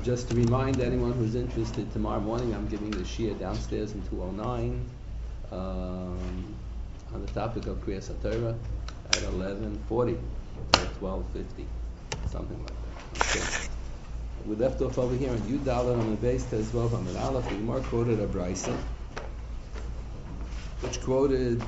Just to remind anyone who's interested, tomorrow morning I'm giving the Shia downstairs in 209 on the topic of Kriyas HaTorah at 11:40 or 12:50, something like that. Okay. We left off over here in Yud Dalet on the base Tezvav Amud Aleph. The Gemara quoted a brisa, which quoted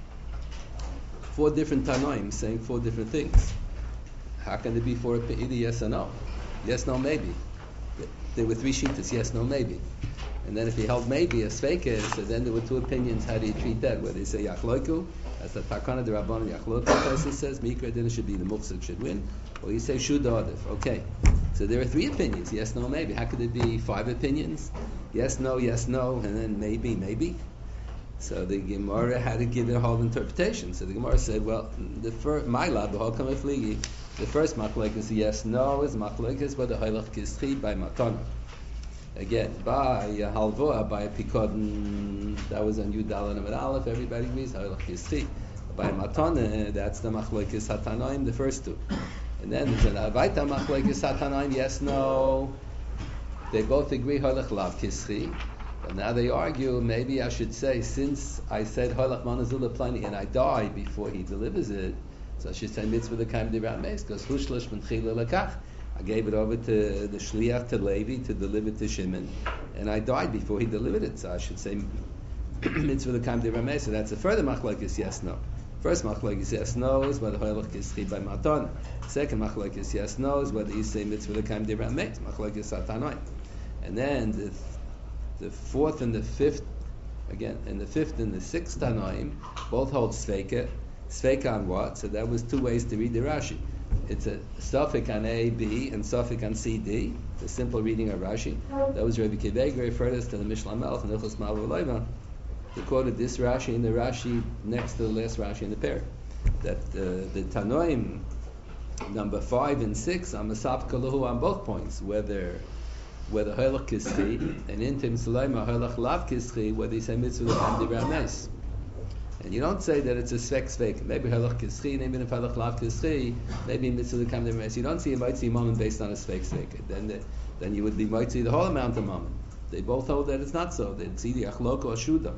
4 different Tanoim saying 4 different things. How can there be 4 either yes or no? Yes, no, maybe. There were 3 shittas, yes, no, maybe. And then if he held maybe a sveika, so then there were 2 opinions. How do you treat that? Whether you say yachloiku, as the Takana de Rabban Yachloiku person says, mikra dinner should be the mufsik should win, or you say shud adif. Okay, so there are 3 opinions. Yes, no, maybe. How could there be 5 opinions? Yes, no, and then maybe, maybe. So the Gemara had to give it a whole interpretation. So the Gemara said, well, the first the first machlokes yes, no is machlokes by the halach kischi by matana. Again, by halvoa, by pikodin, that was on Yud Dalet Amud Aleph. Everybody agrees halach kischi. By matana, that's the machlokes hatanaim, the first 2. And then there's an avaita machlokes hatanaim yes, no. They both agree halach lav kischi. But now they argue, maybe I should say, since I said halach manazula plenty and I die before he delivers it, so I should say mitzvah the kaim dirat meis, because hushlish menchila lekach. I gave it over to the shliach to Levi to deliver to Shimon, and I died before he delivered it. So I should say mitzvah the kaim dirat meis. So that's a further machlokes yes no. First machlokes yes no is whether halach kischi by matan. Second machlokes yes no is whether you say mitzvah the kaim dirat meis, machlokes satanoi. And then the 4th and the 5th, again, and the 5th and the 6th Tanoim both hold Sveika. Sveika on what? So that was 2 ways to read the Rashi. It's a suffix on A, B, and suffix on C, D. It's a simple reading of Rashi. That was Rabbi Kiveger referred us to the Mishnah Melech and Ilchos Malva Leiva. He quoted this Rashi and the Rashi next to the last Rashi in the pair. That the Tanoim number 5 and 6 are Masaf Kaluhu on both points, whether halach kischi and intim sulaima halach lav kischi, whether you say mitzvah l'cham divrei mes. And you don't say that it's a svek. Maybe halach kischi, maybe if halach lav kischi, maybe mitzvah l'cham divrei mes. You don't see a mitzi moment based on a svek. Then you would be mitzi the whole amount of moment. They both hold that it's not so. It's either achlok or shuda.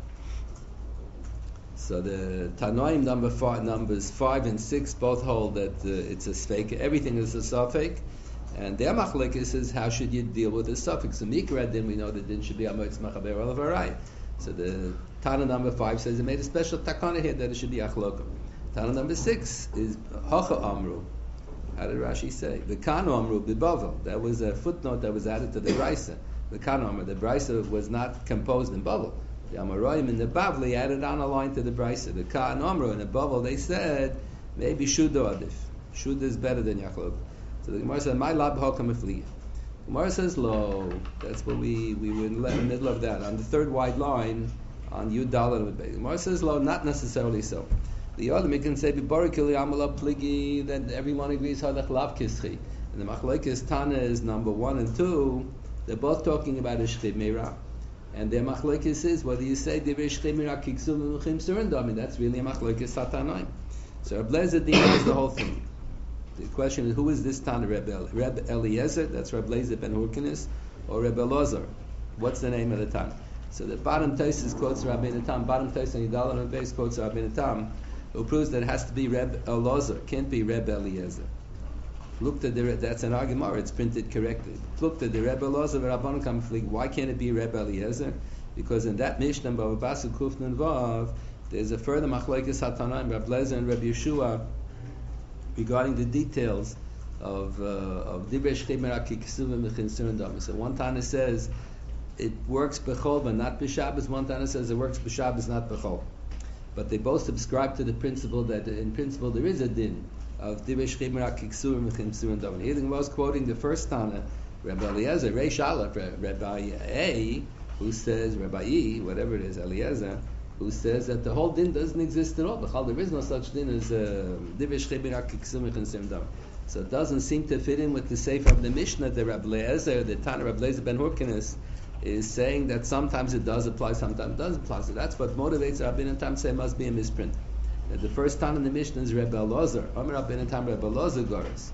So the Tanoim numbers 5 and 6 both hold that it's a svek. Everything is a suffix. And their machlekes is how should you deal with the suffix. So mikra din we know the din should be amoitz machaber olav. So the Tana number 5 says it made a special takana here that it should be achloka. Tana number 6 is hacha amru. How did Rashi say? The kanu amru bibavel. That was a footnote that was added to the brisa. The kanu amru. The brisa was not composed in Bavel. The Amoraim in the Bavli added on a line to the brisa. The kanu amru in the Bavel they said maybe shuda adif. Shuda is better than yachloka. So the Gemara says, "My lab hakam ifli." Gemara says, "Lo." That's what we were in the middle of that on the 3rd wide line on Yud Dalet. Gemara says, "Lo." Not necessarily so. The other we can say, "Bibarikili amalav pligi." Then everyone agrees halach lav kischi. And the machlokes Tana is number 1 and 2. They're both talking about a shchid meira, and their machlokes is whether you say divrei shchid meira kiksum v'chim surindam. I mean that's really a machlokes satanaim. So Reb Lezer denies the whole thing. The question is, who is this Tana Reb Eliezer? That's Reb Lezer ben Hurkinis, or Reb Elazar? What's the name of the Tana? So the bottom Taisus quotes Rabbeinu Tam. Bottom Taisus on Yudal and base quotes Rabbeinu Tam, who proves that it has to be Reb Elazar, can't be Reb Eliezer. Look to that's an argument. It's printed correctly. Look to the Reb Elazar Rabbanon Kamflig. Why can't it be Reb Eliezer? Because in that Mishnah of Basu Kufnun Vav, there's a further machlokes hatanaim Reb Lezer and Reb Yeshua regarding the details of Divrei Shchei Meira Ki Kesuvim V'Chin Surindam. So one Tana says it works b'chol but not b'Shabbos. One Tana says it works b'Shabbos not b'chol. But they both subscribe to the principle that in principle there is a din of Divrei Shchei Meira Ki Kesuvim V'Chin Surindam. And here the Gemara is quoting the first Tana, Rabbi Eliezer, Reish Aleph, Rabbi A, who says Rabbi E, whatever it is, Eliezer, who says that the whole din doesn't exist at all. There is no such din as Divrei Shchei Meira Ki Kesuvim V'Chin Surindam. So it doesn't seem to fit in with the sefer of the Mishnah. The Rabbi Lezer, the Tana Rabbi Lezer ben Hurkinis, is saying that sometimes it does apply, sometimes it doesn't apply. So that's what motivates Rabbeinu Tam to say it must be a misprint. That the first Tana in the Mishnah is Rabbi Elazar. Amar Rabbeinu Tam Rabbi Elazar Goris.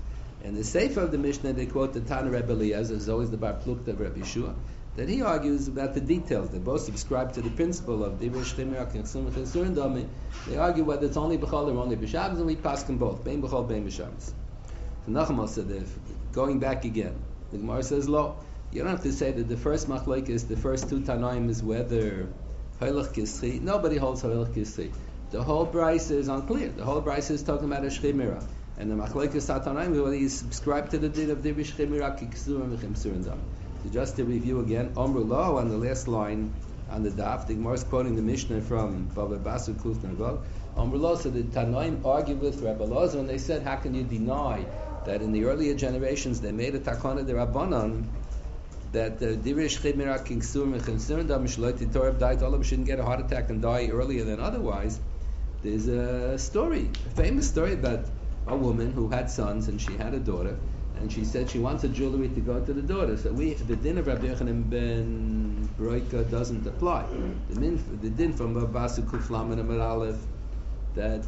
In the Sefer of the Mishnah, they quote the Tana Rebbe Eliezer, is always the Bar Plukta of Rebbe Yeshua, that he argues about the details. They both subscribe to the principle of Divrei Shchimera Kinsum Chinsur Dami. They argue whether it's only B'chol or only B'Shabbos, and we pass them both, Bein B'chol, Bein B'Shabbos. So Nachum said, going back again, the Gemara says, Lo, you don't have to say that the first machlokes, the first two Tanaim is whether Hoylech Kischi. Nobody holds Hoylech Kischi. The whole Bryce is unclear. The whole Bryce is talking about a Shchimera. And the machlokes Tanaim, whether he subscribed to the din of Divrei Shchimera Kinsum Dami. So just to review again, Omru Lo, on the last line on the daf, the Gemara is quoting the Mishnah from Bava Basra Kuf Nervog. Omru Lo, so the Tanaim argued with Rebbe Elazar, and they said, how can you deny that in the earlier generations they made a takana de Rabbanan that the Divrei Shchimera Kinsur Mechensur Dam Shloiti Torah died, all of them shouldn't get a heart attack and die earlier than otherwise. There's a story, a famous story about a woman who had sons and she had a daughter, and she said she wants a jewelry to go to the daughter. So the din of Rabbi Yochanan ben Broika doesn't apply. The din from Vasu Kuflam and Amar Aleph that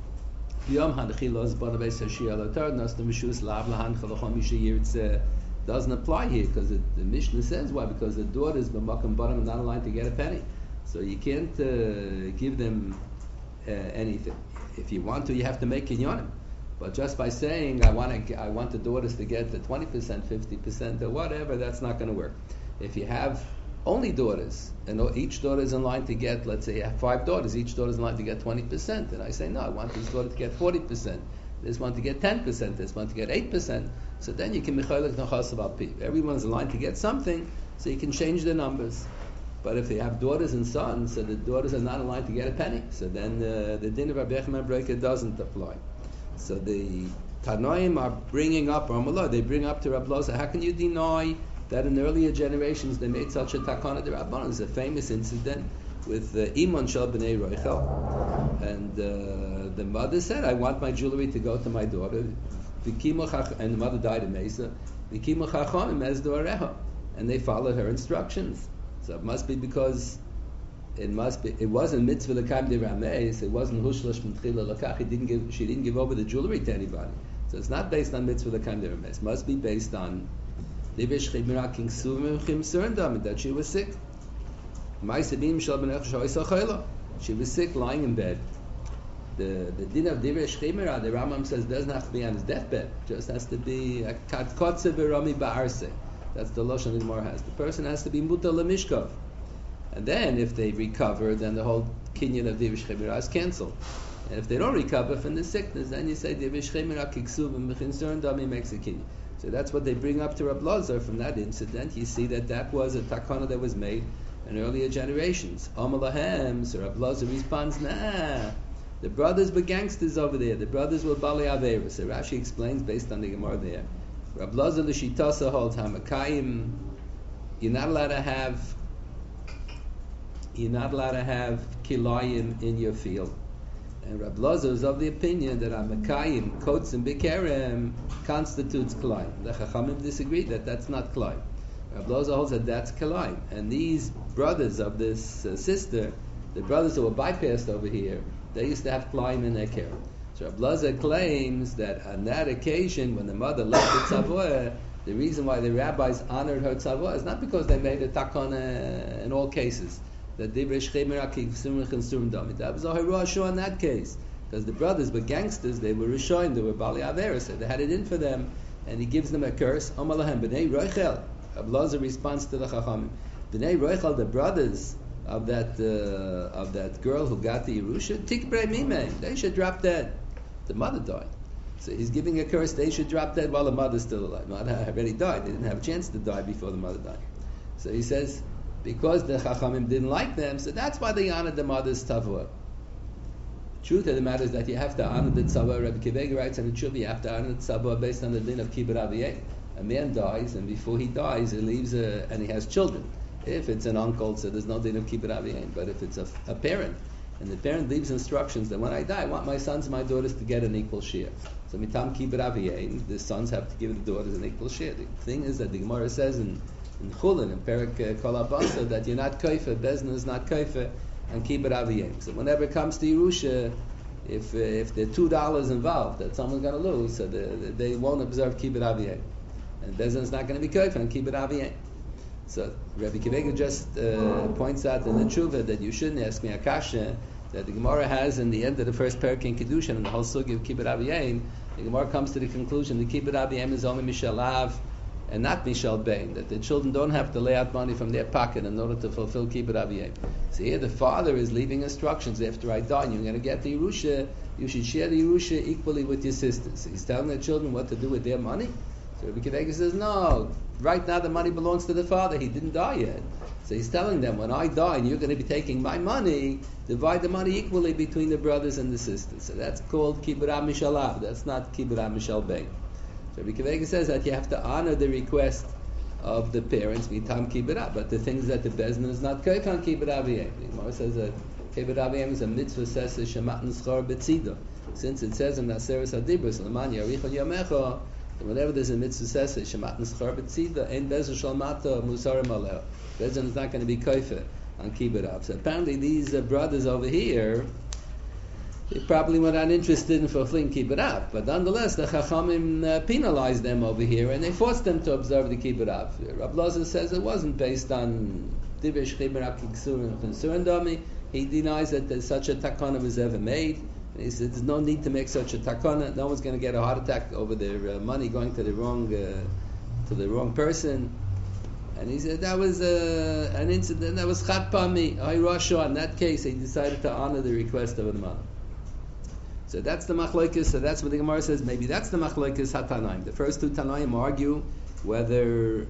Yom Hadachilos Banabeis Hashiyah Lotar Nastam Mishus Lav Lahan Chalachom Yishayirtze doesn't apply here because the Mishnah says why? Because the daughters B'makam Bottom are not allowed to get a penny, so you can't give them anything. If you want to, you have to make kinyonim. But just by saying I want the daughters to get the 20%, 50%, or whatever, that's not going to work. If you have only daughters, and each daughter is in line to get, let's say you have 5 daughters, each daughter is in line to get 20%, and I say, no, I want this daughter to get 40%, this one to get 10%, this one to get 8%, so then you can mechalek nachasav al pi. Everyone's in line to get something, so you can change the numbers. But if they have daughters and sons, so the daughters are not in line to get a penny, so then the din of Rabbi Yochanan ben Broika doesn't apply. So the Tanoim are bringing up Ramallah. They bring up to Rabbi Elazar. How can you deny that in earlier generations they made such a takana de Rabbanan? There's a famous incident with Iman Shel Bnei Roichel, and the mother said, "I want my jewelry to go to my daughter." And the mother died in Mesa. And they followed her instructions. So it must be because it wasn't mitzvah l'kayim de rameis. It wasn't hushlosh m'tchila l'kach. She didn't give over the jewelry to anybody. So it's not based on mitzvah l'kayim de rameis. It must be based on that she was sick. She was sick, lying in bed. The din of Divrei Shchimera, the Rambam says, doesn't have to be on his deathbed. Just has to be a katkotze v'rami ba'arse. That's the lashon the Gemara has. The person has to be muta lemishkov. And then, if they recover, then the whole kinyan of Divrei Shchimera is cancelled. And if they don't recover from the sickness, then you say Divrei Shchimera kiksuv v'mechinsurin dami makes a kinyan. So that's what they bring up to Rabbi Elazar from that incident. You see that was a takana that was made in earlier generations. Amalahem, so Rabbi Elazar responds, nah, the brothers were gangsters over there. The brothers were Bali Aveira. So Rashi explains based on the Gemara there. Rabbi Elazar l'shitasa holds hamakayim. You're not allowed to have kilayim in your field. And Rabbi Elazar is of the opinion that hamakayim, kots and bikerem constitutes kilayim. The Chachamim disagree that that's not kilayim. Rabbi Elazar holds that that's kilayim. And these brothers of this sister, the brothers who were bypassed over here, they used to have kilayim in their care. So Rabbi Elazar claims that on that occasion, when the mother left the tzavua, the reason why the rabbis honored her tzavua is not because they made a takana in all cases. That Divrei Shchimera k'ksum v'chinsum dami. That was a hirashu in that case, because the brothers were gangsters. They were rishonim. They were bali avera. So they had it in for them, and he gives them a curse. Amalahem b'nei Roichel. Rabbi Elazar responds to the Chachamim. B'nei Roichel, the brothers of that girl who got the Yerusha, tikbrei mimei. They should drop dead. The mother died. So he's giving a curse. They should drop dead while the mother's still alive. The mother already died. They didn't have a chance to die before the mother died. So he says, because the Chachamim didn't like them, so that's why they honored the mother's tavua. Truth of the matter is that you have to honor the tzavua. Rabbi Kivega writes in the Tshuva, you have to honor the tzavua based on the din of kibbut aviyeh. A man dies, and before he dies, he leaves and he has children. If it's an uncle, so there's no din of kibbut aviyeh. But if it's a parent, and the parent leaves instructions that when I die, I want my sons and my daughters to get an equal share. So mitam kibbut aviyeh, the sons have to give the daughters an equal share. The thing is that the Gemara says in Chulin, in Perek Kol Abasa, that you're not koifer, Bezna is not koifer, and kibbut aviyeh. So whenever it comes to Yerusha, if there are $2 involved that someone's going to lose, so they won't observe kibbut aviyim, and Beis Din is not going to be kofen on kibbut aviyim. So Rabbi Akiva just points out in the tshuva that you shouldn't ask me a kasha that the Gemara has in the end of the first parak in Kedushin and the whole sugi of kibbut aviyim. The Gemara comes to the conclusion that kibbut aviyim is only mishal av and not mishal bein, that the children don't have to lay out money from their pocket in order to fulfill kibbut aviyim. So here the father is leaving instructions after I die. You're going to get the Yerusha. You should share the Yerusha equally with your sisters. So he's telling the children what to do with their money. So Rabbi Akiva says, no, right now the money belongs to the father. He didn't die yet. So he's telling them, when I die and you're going to be taking my money, divide the money equally between the brothers and the sisters. So that's called kibbut mishal av. That's not kibbut mishal bein. So Rabbi Akiva says that you have to honor the request of the parents, mitam kibbut, but the things that the Beis Din is not koif on kibbut aviyim. The Gemara says that kibbut aviyim is a mitzvah says shemat nschar betzido. Since it says in Naseres Hadibros, Leman Yarichon Yamecha, whenever there's a mitzvah says shemat nschar betzido, ein Beis Din shalmata musarim aleha. Beis Din is not going to be koif on kibbut av. So apparently these brothers over here, they probably were not interested in fulfilling kibbut av, but nonetheless the Chachamim penalized them over here and they forced them to observe the kibbut av. Rav Lozer says it wasn't based on divrei shchimer akiksur and dami. He denies that there's such a takana was ever made. And he said there's no need to make such a takana. No one's going to get a heart attack over their money going to the wrong person. And he said that was an incident that was chat pami. In that case, he decided to honor the request of the mother. So that's the machlokes. So that's what the Gemara says. Maybe that's the machlokes hatanaim. The first two tanaim argue whether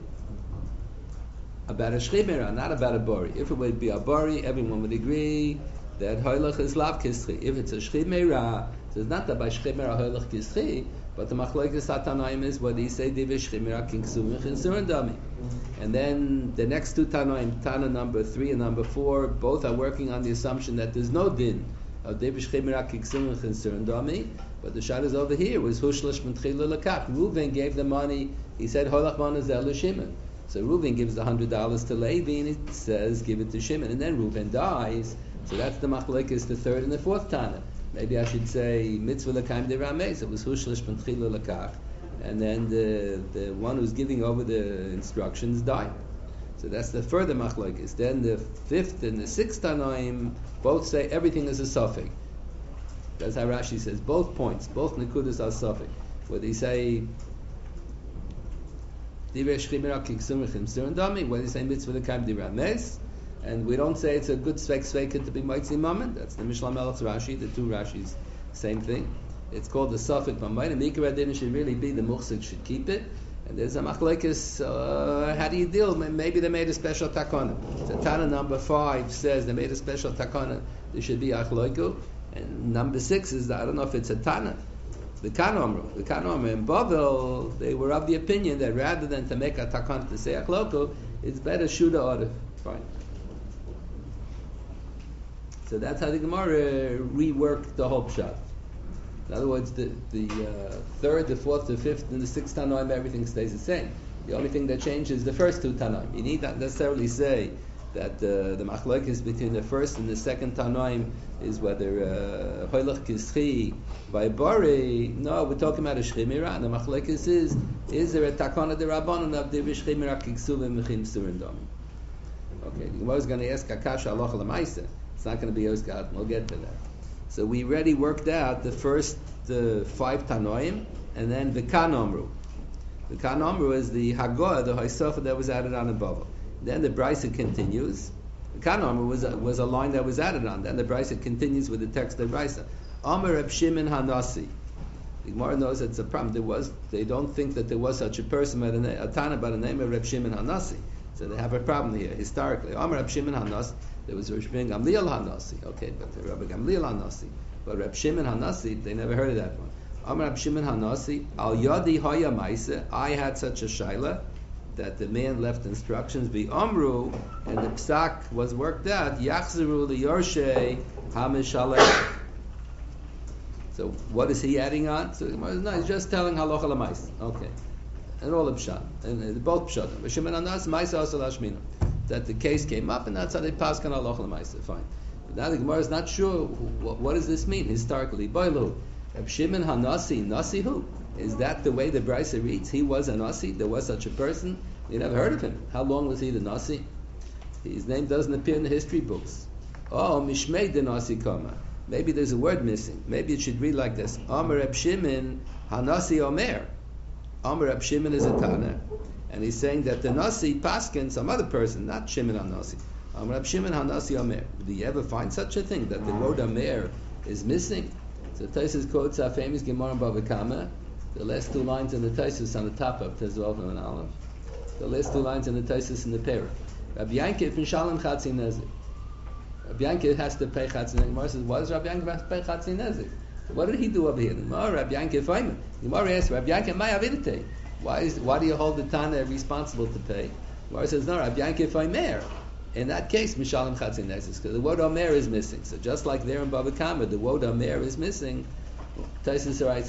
about a shchimera, not about a bari. If it would be a bari, everyone would agree that hoylach is lav kischi. If it's a shchimera, so it's not that by shchimera hoylach kischi, but the machlokes hatanaim is what he say divrei shchimera kinksu v'chinsurin dami. And then the next two tanaim, Tana number 3 and number 4, both are working on the assumption that there's no din of Devish Chemira Kiksim and Chinsur Dami, but the shot is over here was Hushlish Mentchila Lakak. Reuven gave the money. He said Holach Mana Zel Shimon. So Reuven gives the $100 to Levi, and it says give it to Shimon, and then Reuven dies. So that's the machlekes, the third and the fourth Tana. Maybe I should say Mitzvah Lakaim de Ramez. It was Hushlish Mentchila Lakak, and then the one who's giving over the instructions died. So that's the further machlokes. Then the fifth and the sixth Tanaim both say everything is a suffix. That's how Rashi says. Both points, both nekudas are suffix. Where they say Divrei Shchimera Kiksum Chimsur Dami, where they say Mitzvah L'Kaim Dirames, and we don't say it's a good sveika to be Moitzi Mammon. That's the Mishnah Melech's Rashi, the two Rashis, same thing. It's called the suffix Mammon. And Mikra Din should really be the Muchzik should keep it. And there's a machlekes, how do you deal? Maybe they made a special takana. So Tana number 5 says they made a special takana. There should be achloiku. And number 6 is, I don't know if it's a Tana. The Kanomru in Bavel, they were of the opinion that rather than to make a takana to say achloiku, it's better shoot order. Fine. So that's how the Gemara reworked the whole pshat. In other words, the third, the fourth, the fifth, and the sixth Tanoim, everything stays the same. The only thing that changes is the first two Tanoim. You need not necessarily say that the machlokes between the first and the second Tanoim is whether Hoylach Kischi by Bari. No, we're talking about a Shchimira, and the machlokes is there a Takana de Rabbanon of the Shchimira Kiksuv and Mechim Surindom? Okay, the Gemara is going to ask Akash Aloch Lamaisa. It's not going to be Yosgat. We'll get to that. So we already worked out the first 5 Tanoim, and then the Kanomru. The Kanomru is the Hagoah, the Haisofa that was added on above. Then the Brisa continues. The Kanomru was a line that was added on. Then the Brisa continues with the text of Brisa. Amar Reb Shimon Hanasi. The Gemara knows that's a problem. They don't think that there was such a person, a Tana by the name of Reb Shimon Hanasi. So they have a problem here, historically. Amar Reb Shimon Hanasi. There was Reb Shimon Gamliel Hanasi. Okay, but Rabbi Gamliel Hanasi. But Reb Shimon Hanasi, they never heard of that one. Amar Reb Shimon Hanasi, Al Yadi Haya Maisa, I had such a shaila that the man left instructions, be Amru, and the psak was worked out, Yachzeru Liyorshe Hamishaleh. So what is he adding on? So no, he's just telling Halacha L'Mais. Okay. And all the pshat. And both pshat. Reb Shimon Hanasi, Maisa Asal Hashmina. That the case came up, and that's how they pass on Halacha L'Maisa. Fine. Now the Gemara is not sure what does this mean historically. Boilu, Reb Shimon HaNasi, Nasi who? Is that the way the Brisa reads? He was a Nasi? There was such a person? You never heard of him. How long was he the Nasi? His name doesn't appear in the history books. Oh, Mishmei the Nasi Kama. Maybe there's a word missing. Maybe it should read like this. Amar Reb Shimon HaNasi Omer. Amar Reb Shimon is a Tana. And he's saying that the Nasi Paskin, some other person, not Shimon HaNasi. Amar Reb Shimon HaNasi Omer. Do you ever find such a thing, that the word Omer is missing? So Taisus quotes our famous Gemara in Bava Kama. The last two lines in the Taisus on the top of Tezvav and Aleph. The last two lines in the Taisus in the Perek. Rabbi Yankov in Shalom Chatzi Nezik. Rabbi Yankov has to pay Chatzi Nezik. Gemara says, why does Rabbi Yankov have to pay Chatzi Nezik? So what did he do over here? Rabbi Yankov Feynman. Gemara asks, Rabbi Yankov, my avidite. Why do you hold the Tana responsible to pay? Gemara says, no, Rabbi Yankov Feynman. In that case, Mishalim Chatzi Nezik, because the word Omer is missing. So just like there in Bava Kama, the word Omer is missing. Taisus writes,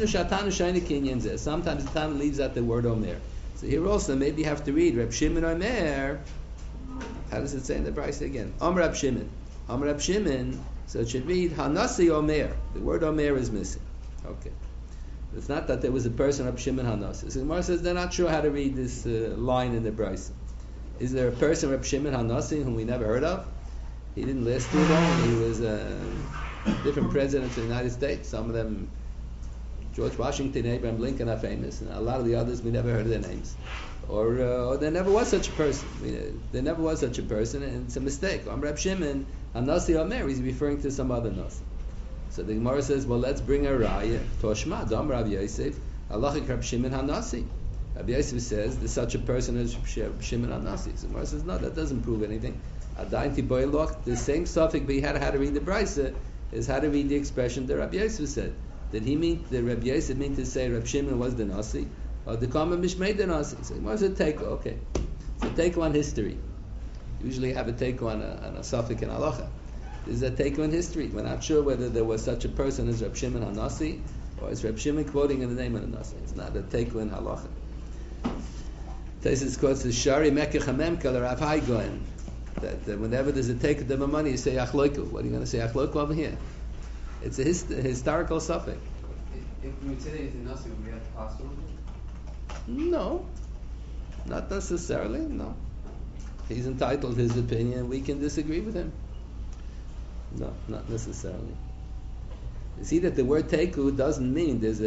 sometimes the Tana leaves out the word Omer. So here also, maybe you have to read Reb Shimon Omer. How does it say in the Brisa again? Amar Reb Shimon. Amar Reb Shimon. So it should read Hanasi Omer. The word Omer is missing. Okay. It's not that there was a person Reb Shimon Hanasi. So the Gemara says they're not sure how to read this line in the Brisa. Is there a person Reb Shimon Hanasi whom we never heard of? He didn't last too long. He was different presidents of the United States. Some of them, George Washington, Abraham Lincoln, are famous, and a lot of the others we never heard of their names. Or there never was such a person. There never was such a person, and it's a mistake. Reb Shimon Hanasi Omer, he's referring to some other Nasi. So the Gemara says, well, let's bring a raya. Toshma, Dam Rabbi Yosef, Halachic Reb Shimon Hanasi. Rabbi Yosef says there's such a person as Reb Shimon Hanasi. So the Gemara says, no, that doesn't prove anything. Adayin Tiboyloch, the same suffix, but he had how to read the Brisa, is how to read the expression that Rabbi Yosef said. Did Rabbi Yosef mean to say Reb Shimon was the Nasi? Or the common Mishmei the Nasi? So what's a take? Okay. So take on history. Usually have a take on a suffix in halacha. This is a take on history. We're not sure whether there was such a person as Reb Shimon HaNasi, or is Reb Shimon quoting in the name of the Nasi. It's not a take on halacha. Taisus quotes the Shari Mekach HaMem Kal Rav Hai Goen, that whenever there's a take of the money, you say Achloiku. What are you going to say Achloiku over here? It's a historical suffix. If we would say that he's a Nasi, would we have to pass over? No, not necessarily. No, he's entitled to his opinion. We can disagree with him. No, not necessarily. You see that the word teiku doesn't mean there's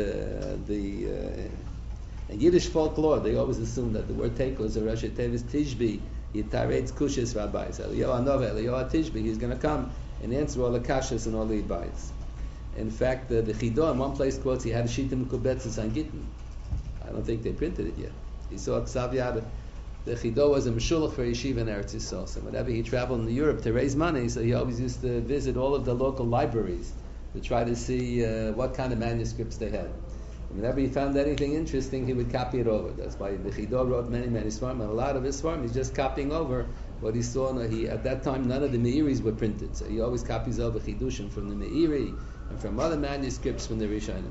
in Yiddish folklore they always assume that the word teiku is a Rosh Tevis Tishbi Yitaretz Kushis Rabbis Eliyahu Anov Eliyahu Tishbi. He's going to come and answer all the kashas and all the advice. In fact, the Chidah in one place quotes he had a Shita Mekubetzes on Gittin. I don't think they printed it yet. He saw Ksaviyad. The Chidah was a Meshulach for Yeshiva in Eretz Yisrael. So whenever he traveled in Europe to raise money, so he always used to visit all of the local libraries to try to see what kind of manuscripts they had. And whenever he found anything interesting, he would copy it over. That's why the Chidah wrote many svarim, and a lot of his svarim he's just copying over what he saw. At that time, none of the Me'iris were printed, so he always copies over Chidushim from the Me'iri and from other manuscripts from the Rishonim.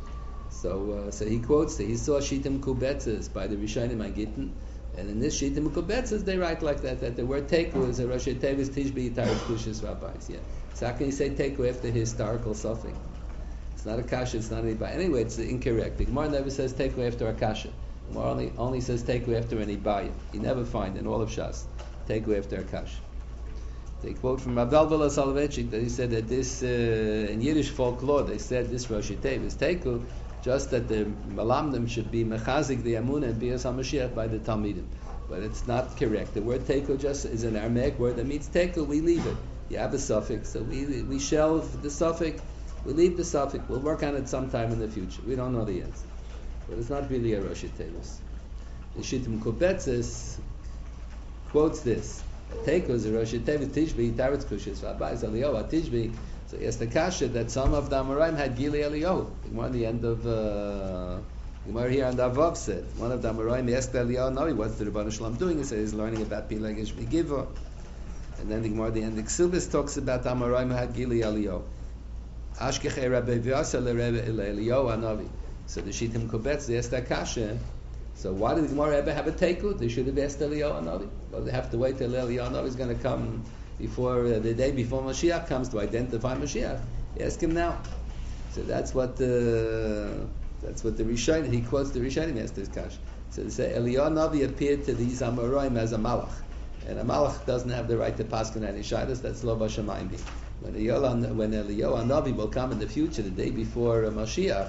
So he quotes that he saw Shitim Kubetzes by the Rishonim on Gittin, and in this Shitim Kubetzes they write like that the word Teiku is a Rosh Tevis Tishbi Yitaretz Kushis Rabbis. Yeah. So how can you say Teiku after historical suffix? It's not a kasha, it's not any Ibaya. Anyway, it's incorrect. The Gemara never says Teiku after a kasha. The Gemara only says Teiku after an Ibaya. You never find in all of Shas Teiku after a kasha. They quote from Abdel Bala Soloveitchik that he said that this, in Yiddish folklore, they said this Rosh Tevis Teiku, just that the Malamdim should be Mechazik the Amunah and Bias HaMashiach by the Talmidim. But it's not correct. The word Teiku just is an Aramaic word that means Teiku, we leave it. You have a suffix, so we shelve the suffix, we leave the suffix, we'll work on it sometime in the future. We don't know the answer. But it's not really a Rosh Tevis. The Shittim Kubetzes quotes this. Teiku is a Rosh Tevis Tishbi, Yitaretz Kushis, Rabbi Eliyahu Tishbi. So he asked the kasha that some of the Amoraim had Gili Eliyahu. The Gemara at the end of Gemara here on the Avav said one of the Amoraim asked Eliyahu, no, what's the Rebbeinu Shalom doing? He said he's learning about Pileg and Shmigiva. And then the Gemara at the end of Ksubis talks about the Amoraim who had Gili Eliyahu. Ashkechei Rabbi Vyasa Eliyahu Anavi. So the Shittim Kubetz, they asked that kasha. So why did the Gemara ever have a teiku? They should have asked Eliyahu Anavi. Well, they have to wait till Eliyahu Anavi is going to come before the day before Mashiach comes to identify Mashiach. Ask him now. So that's what the Rishonim, he quotes the Rishonim as this kash. So they say Eliyahu Navi appeared to these Amoraim as a malach, and a malach doesn't have the right to paskin any shaylas. That's lo b'shamayim. When Eliyahu Navi will come in the future, the day before Mashiach,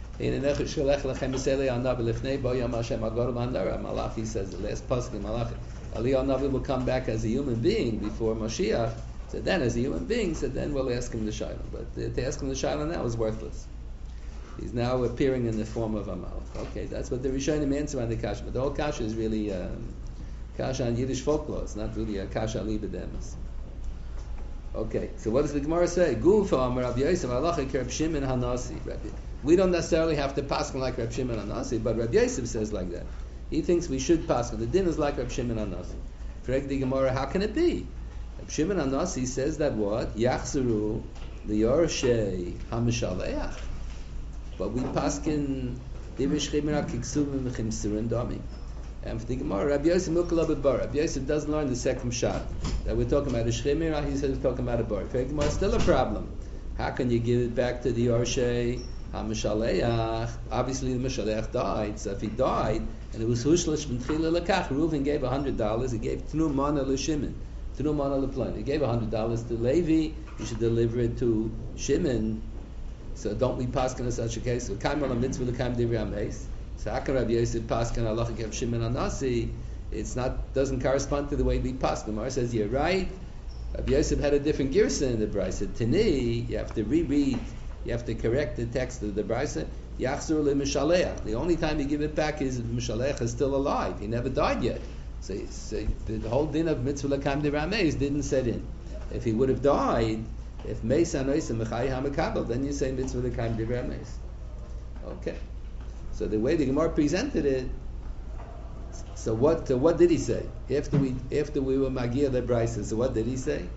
Malachi says the last pasuk in Malachi, Eliyahu Navi will come back as a human being before Mashiach. So then, as a human being, so then we'll ask him the shayla. But to ask him the shayla now is worthless. He's now appearing in the form of a malach. Okay, that's what the Rishonim answer on the kasha. But the whole kasha is really kasha on Yiddish folklore. It's not really a kasha on Libedemus. Okay, so what does the Gemara say? Rabbi Yosef halacha Reb Shimon Hanasi. We don't necessarily have to paskin like Reb Shimon Hanasi, but Rabbi Yosef says like that. He thinks we should paskin. The din is like Reb Shimon Hanasi. Correct the Gemara, how can it be? Reb Shimon Hanasi says that what? Yachzeru liyorshei hamishaleach. But we paskin divish chimera kiksuvim v'chimsurin dami. And for the Gemara, Rabbi Yosef Mukalabed Bar. Rabbi Yosef doesn't learn the second shot that we're talking about a shchimera. He says we're talking about a bar. For the Gemara, still a problem. How can you give it back to the Yorshei HaMishaleach? Obviously, the Mishaleach died. So if he died and it was Hushlish B'Tchila Lekach, Reuven gave $100. He gave Tnu Mana LeShimon, Tnu Mana LePlan. He gave $100 to Levi. He should deliver it to Shimon. So don't we paskin in such a case? So Kaim Olam Mitzvah L'Kaim Divrei HaMeis. So how can Rabbi Yosef paskin halacha Reb Shimon Hanasi? Doesn't correspond to the way we paskin. Mar says you're right. Rabbi Yosef had a different girsa in the brisa. Tani, you have to reread. You have to correct the text of the brisa. Yachzur leMishaleach. The only time you give it back is if Mishaleach is still alive. He never died yet. So the whole din of Mitzvah L'Kaim Divrei HaMeis didn't set in. If he would have died, if Meis Anois and Mechai HaMekabel, then you say Mitzvah L'Kaim Divrei HaMeis. Okay. So the way the Gemara presented it, so what did he say? After we were Magir the Brisa, so what did he say?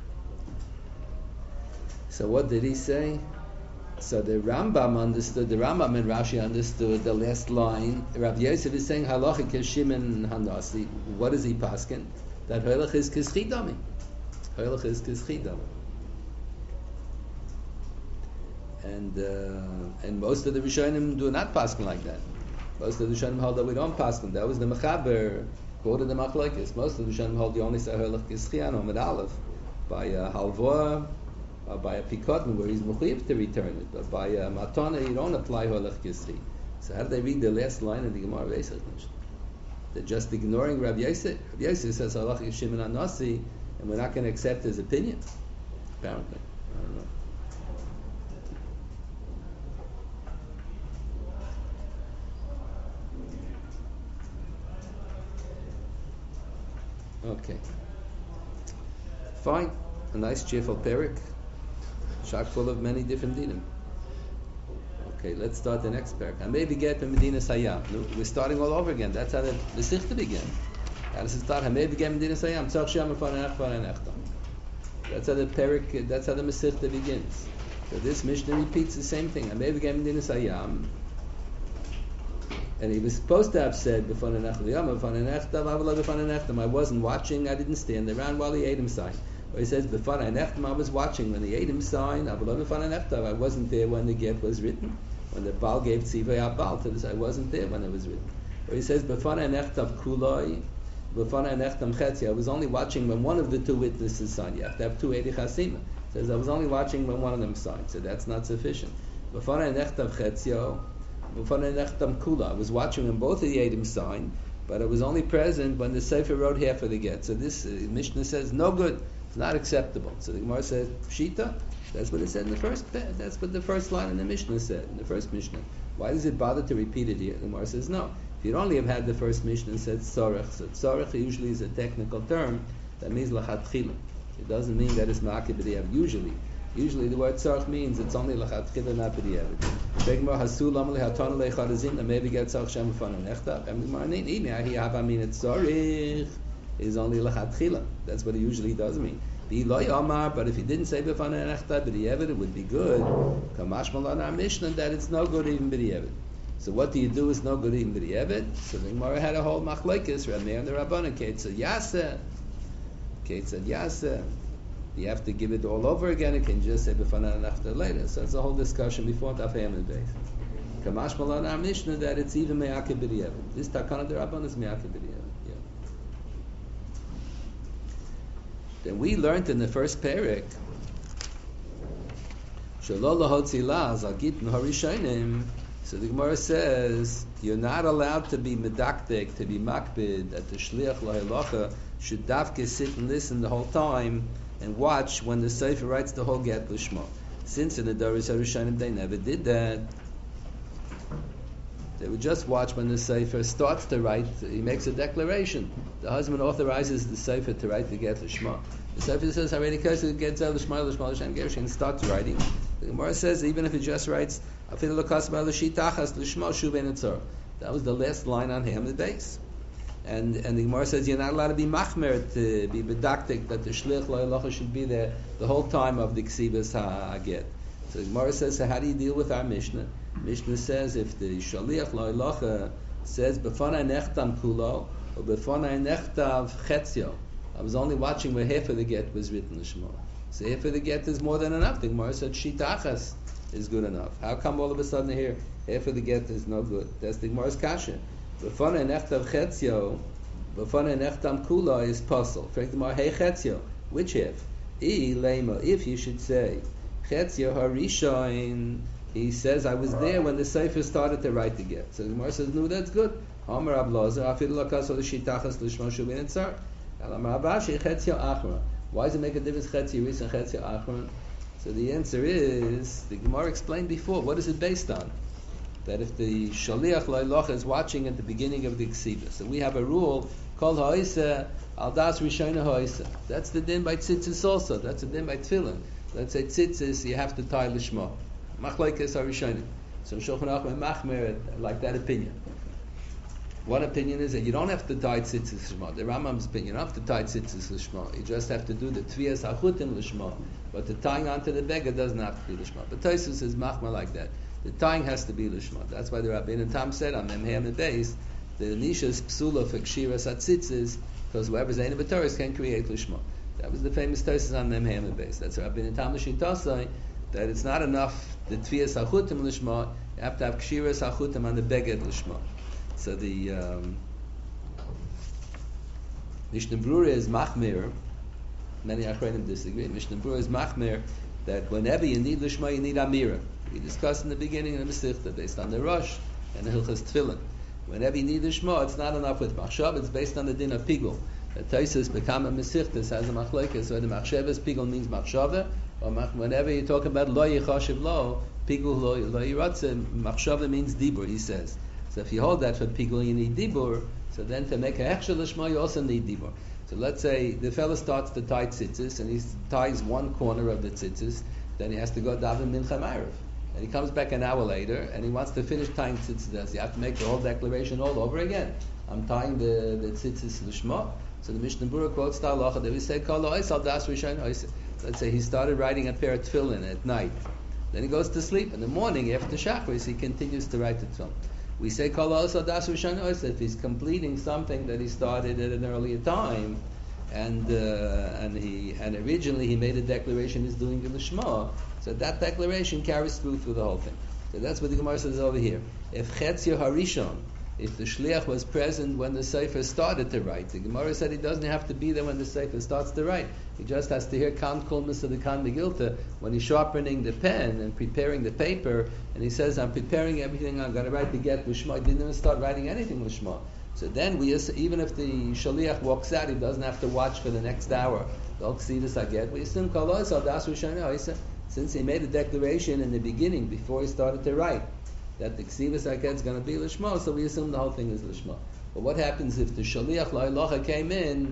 So the Rambam understood, the Rambam and Rashi understood the last line. Rabbi Yosef is saying halacha Shimon Hanasi. What is he paskin? That halach is kischidami. Halach is kischidami. And most of the Rishonim do not paskin like that. Most of the Rishonim hold that we don't paskin. That was the Mechaber quoted the Machlokes. Most of the Rishonim hold you only say halach kischiyano with aleph by a halva or by a pikotn where he's mechuyev to return it. But by a matana you don't apply halach kischi. So how do they read the last line of the Gemara? They're just ignoring Rabbi Yosef. Rabbi Yosef says halach Shimon Hanasi, and we're not going to accept his opinion. Apparently, I don't know. Okay. Fine. A nice cheerful perik. Chock full of many different dinim. Okay, let's start the next perik. I maybe get to Medina Sayyam. We're starting all over again. That's how the Sichta began. How does it start? I maybe get Medina Sayyam. Tzach Shem Afanech Fanechta. That's how the perik, that's how the Masechta begins. So this Mishnah repeats the same thing. I maybe get Medina Sayyam. And he was supposed to have said, I wasn't watching, I didn't stand around while he ate him sign. Or he says, I was watching when he ate him sign, I wasn't there when the get was written. When the Baal gave Tzivay Abal to this, I wasn't there when it was written. Or he says, I was only watching when one of the two witnesses signed. You have to have two Eidi Chasima. Says, I was only watching when one of them signed. So that's not sufficient. I was watching when both of the Eidim signed, but I was only present when the Sefer wrote half of the get. So this Mishnah says, no good, it's not acceptable. So the Gemara says, Pshita, that's what it said in the first, that's what the first line in the Mishnah said, in the first Mishnah. Why does it bother to repeat it here? The Gemara says, no. If you'd only have had the first Mishnah and said Tzorech, so Tzorech usually is a technical term, that means Lachatchila. It doesn't mean that it's Ma'akeh b'di'ev, usually. Usually the word tzarech means it's only lachatchila, not b'di'evet. Begmar hasu lam lehatana lecharazin, and maybe get tzarech shem fun and echta. And Begmar nini hava mean it's tzarech is only lachatchila. That's what it usually does mean. B'iloi amar, but if he didn't say b'fan and echta b'di'evet, it would be good. Kamash malan our Mishnah that it's no good even b'di'evet. So what do you do is no good even b'di'evet? So the Gemara had a whole machlekes, Rav Meir and the Rabbanan. Kate said yaseh. You have to give it all over again. You can just say b'fanai nechta later. So it's a whole discussion before Daf Hamid base. Kamash Malan our Mishnah that it's even me'akib b'diavad. This takana derabban is me'akib b'diavad. Yeah. Then we learned in the first parak. Shelo lahotzi laz al gitn harishonim. So the Gemara says you're not allowed to be medakdek, to be makbid, that the shliach lahalacha should dafke sit and listen the whole time and watch when the sefer writes the whole get lishma. Since in the Doris Harishonim they never did that. They would just watch when the sefer starts to write. He makes a declaration. The husband authorizes the sefer to write the get lishma. The sefer says, "Harei nikaseh get lishma lishma l'shem gerushin," and starts writing. The Gemara says even if he just writes afilu l'kasma l'shitachas lishma shuv ein etzor. That was the last line on Hamid base. And the Gemara says you're not allowed to be machmer, to be bedaktik, that the shlich lo'elacha should be there the whole time of the ksibas ha'aget. So the Gemara says, so how do you deal with our Mishnah? Mishnah says if the shaliach lo'elacha says b'fanai nechtam kulo or b'fanai nechtav chetzio, I was only watching where half of the get was written l'shma. So half of the get is more than enough. The Gemara said shitachas is good enough. How come all of a sudden here half of the get is no good? That's the Gemara's kasha. B'fanei nechtav chetzio, b'fanei nechtam kula is puzzle. Frank the Gemara, hey chetzio, which half? Lema, if you should say chetzio harishon, he says I was there when the sefer started to write the get. So the Gemara says, no, that's good. Amar Ablazer, afilu lakas ol shitachas l'shma shu ben etzar. Amar Abashi chetzio achra. Why does it make a difference chetzio ris and chetzio achra? So the answer is the Gemara explained before. What is it based on? That if the shaliach lo'elacha is watching at the beginning of the ksiva, so we have a rule called ha'isa al das rishona ha'isa. That's the din by tzitzis also. That's the din by tefillin. Let's say tzitzis, you have to tie lishma. Machlokes harishonim. So Shulchan Aruch machmer like that opinion. One opinion is that you don't have to tie tzitzis lishma. The Rambam's opinion, you don't have to tie tzitzis lishma. You just have to do the tviyas hachutim lishma. But the tying onto the beggar doesn't have to be lishma. But Tosfos is machmer like that. The tying has to be lishma. That's why the Rabbeinu and Tam said on Memhem and Beis, the nisha is psula for kshiras atzitzis, because whoever's ein b'toris can create lishma. That was the famous Tosfos on Memhem and Beis. That's Rabbeinu and Tam l'shitasai, that it's not enough the tviyas hachutim lishma. You have to have kshiras hachutim on the beggar lishma. So the Mishnah Brura is machmir. Many achronim disagree. Mishnah Brura is machmir that whenever you need lishma, you need amira. We discussed in the beginning of the Masechta based on the Rosh and the Hilchas Tefillin. Whenever you need the Shema, it's not enough with Machshav, it's based on the din of Pigul. The Tosfos become a Masechta, has a Machlokes, so the Machshavas Pigul means Machshava, or whenever you talk about Lo Yichashiv Lo, Pigul Lo Yiratze, Machshava means Dibur, he says. So if you hold that for Pigul, you need Dibur, so then to make a Hechsher Lishma, you also need Dibur. So let's say the fellow starts to tie tzitzis, and he ties one corner of the tzitzis, then he has to go daven Mincha Ma'ariv. And he comes back an hour later, and he wants to finish tying tzitzis. You have to make the whole declaration all over again. I'm tying the tzitzis l'shma. So the Mishnah Brura quotes the halacha that we say, "Kol ha'is al das rishon ha'is." Let's say he started writing a pair of tefillin at night. Then he goes to sleep. In the morning, after Shachris, he continues to write the tefillin. We say, "Kol ha'is al das rishon ha'is." If he's completing something that he started at an earlier time, and originally he made a declaration he's doing the l'shma. So that declaration carries through the whole thing. So that's what the Gemara says over here. If Chetzio Harishon, if the Shliach was present when the Sefer started to write, the Gemara said he doesn't have to be there when the Sefer starts to write. He just has to hear Kan Kulmas of the Kan Megilta when he's sharpening the pen and preparing the paper, and he says, I'm preparing everything, I'm going to write the get Lishma. He didn't even start writing anything Lishma. So then, even if the Shaliach walks out, he doesn't have to watch for the next hour. We assume since he made a declaration in the beginning, before he started to write, that the Ksivas Aket is going to be Lishma, so we assume the whole thing is Lishma. But what happens if the Shaliach La'ilacha came in,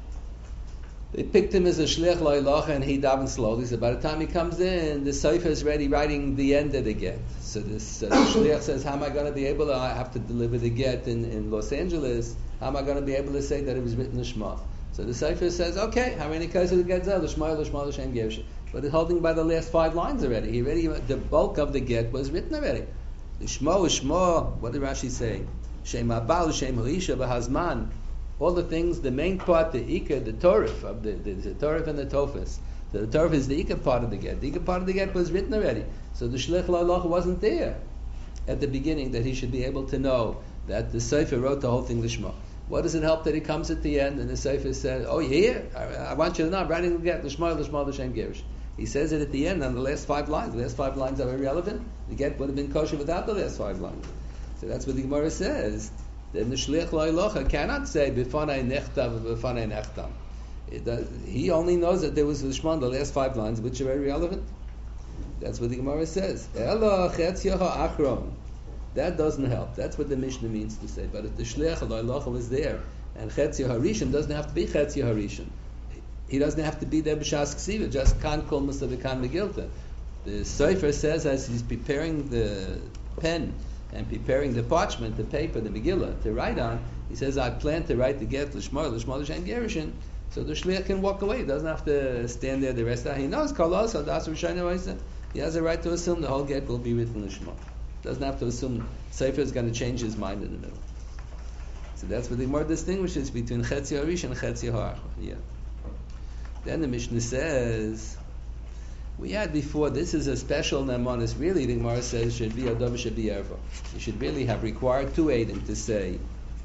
they picked him as a Shliach La'ilacha and he davened slowly, so by the time he comes in, the Sefer is ready writing the end of the get. So this the Shliach says, how am I going to be able to, I have to deliver the get in Los Angeles, how am I going to be able to say that it was written Lishma? So the Sefer says, okay, how many cases it gets out? Lishma, Lishma, L'Shem Gershon. But it's holding by the last 5 lines already. The bulk of the get was written already. Lishma, what did Rashi say? Shem Abal, Shem Harisha, Bahazman. All the things, the main part, the Ikar, the Torif, of the Torif and the Tofes. So the Torah is the Ika part of the get. The Ika part of the get was written already. So the Shlich La'alocha wasn't there at the beginning that he should be able to know that the Sefer wrote the whole thing Lishma. What does it help that he comes at the end and the Sefer says, oh, you hear? I want you to know, I'm writing the get, Lishma, Lishma, L'Shem Girish. He says it at the end on the last 5 lines. The last 5 lines are irrelevant. The get would have been kosher without the last 5 lines. So that's what the Gemara says. Then the Shlich La'alocha cannot say, B'fanai nechtav, B'fanai nechtam. He only knows that there was Lishma, the last 5 lines, which are very relevant. That's what the Gemara says. Ela chetziyaha achron. That doesn't help. That's what the Mishnah means to say. But if the Shlich La'alocha was there, and Chetziyah Harishon doesn't have to be Chetziyah Harishon. He doesn't have to be there b'shas ksiva, just kan kol musa v'kan megilta. The Sefer says as he's preparing the pen and preparing the parchment, the paper, the Megillah to write on, he says, I plan to write the get Lishma, L'Shem Gerishin. So the Shliach can walk away. He doesn't have to stand there the rest of the time. He knows, Kalos, Hadas Rishayna, he has a right to assume the whole get will be written Lishma. Doesn't have to assume Sefer is going to change his mind in the middle. So that's what the Gemara distinguishes between Chetziyah Harish and Chetziyah Ha'achron. Yeah. Then the Mishnah says, we had before, this is a special Nemanis. Really, the Gemara says, should be Adov, should be Erva. You should really have required 2 Eidim to say,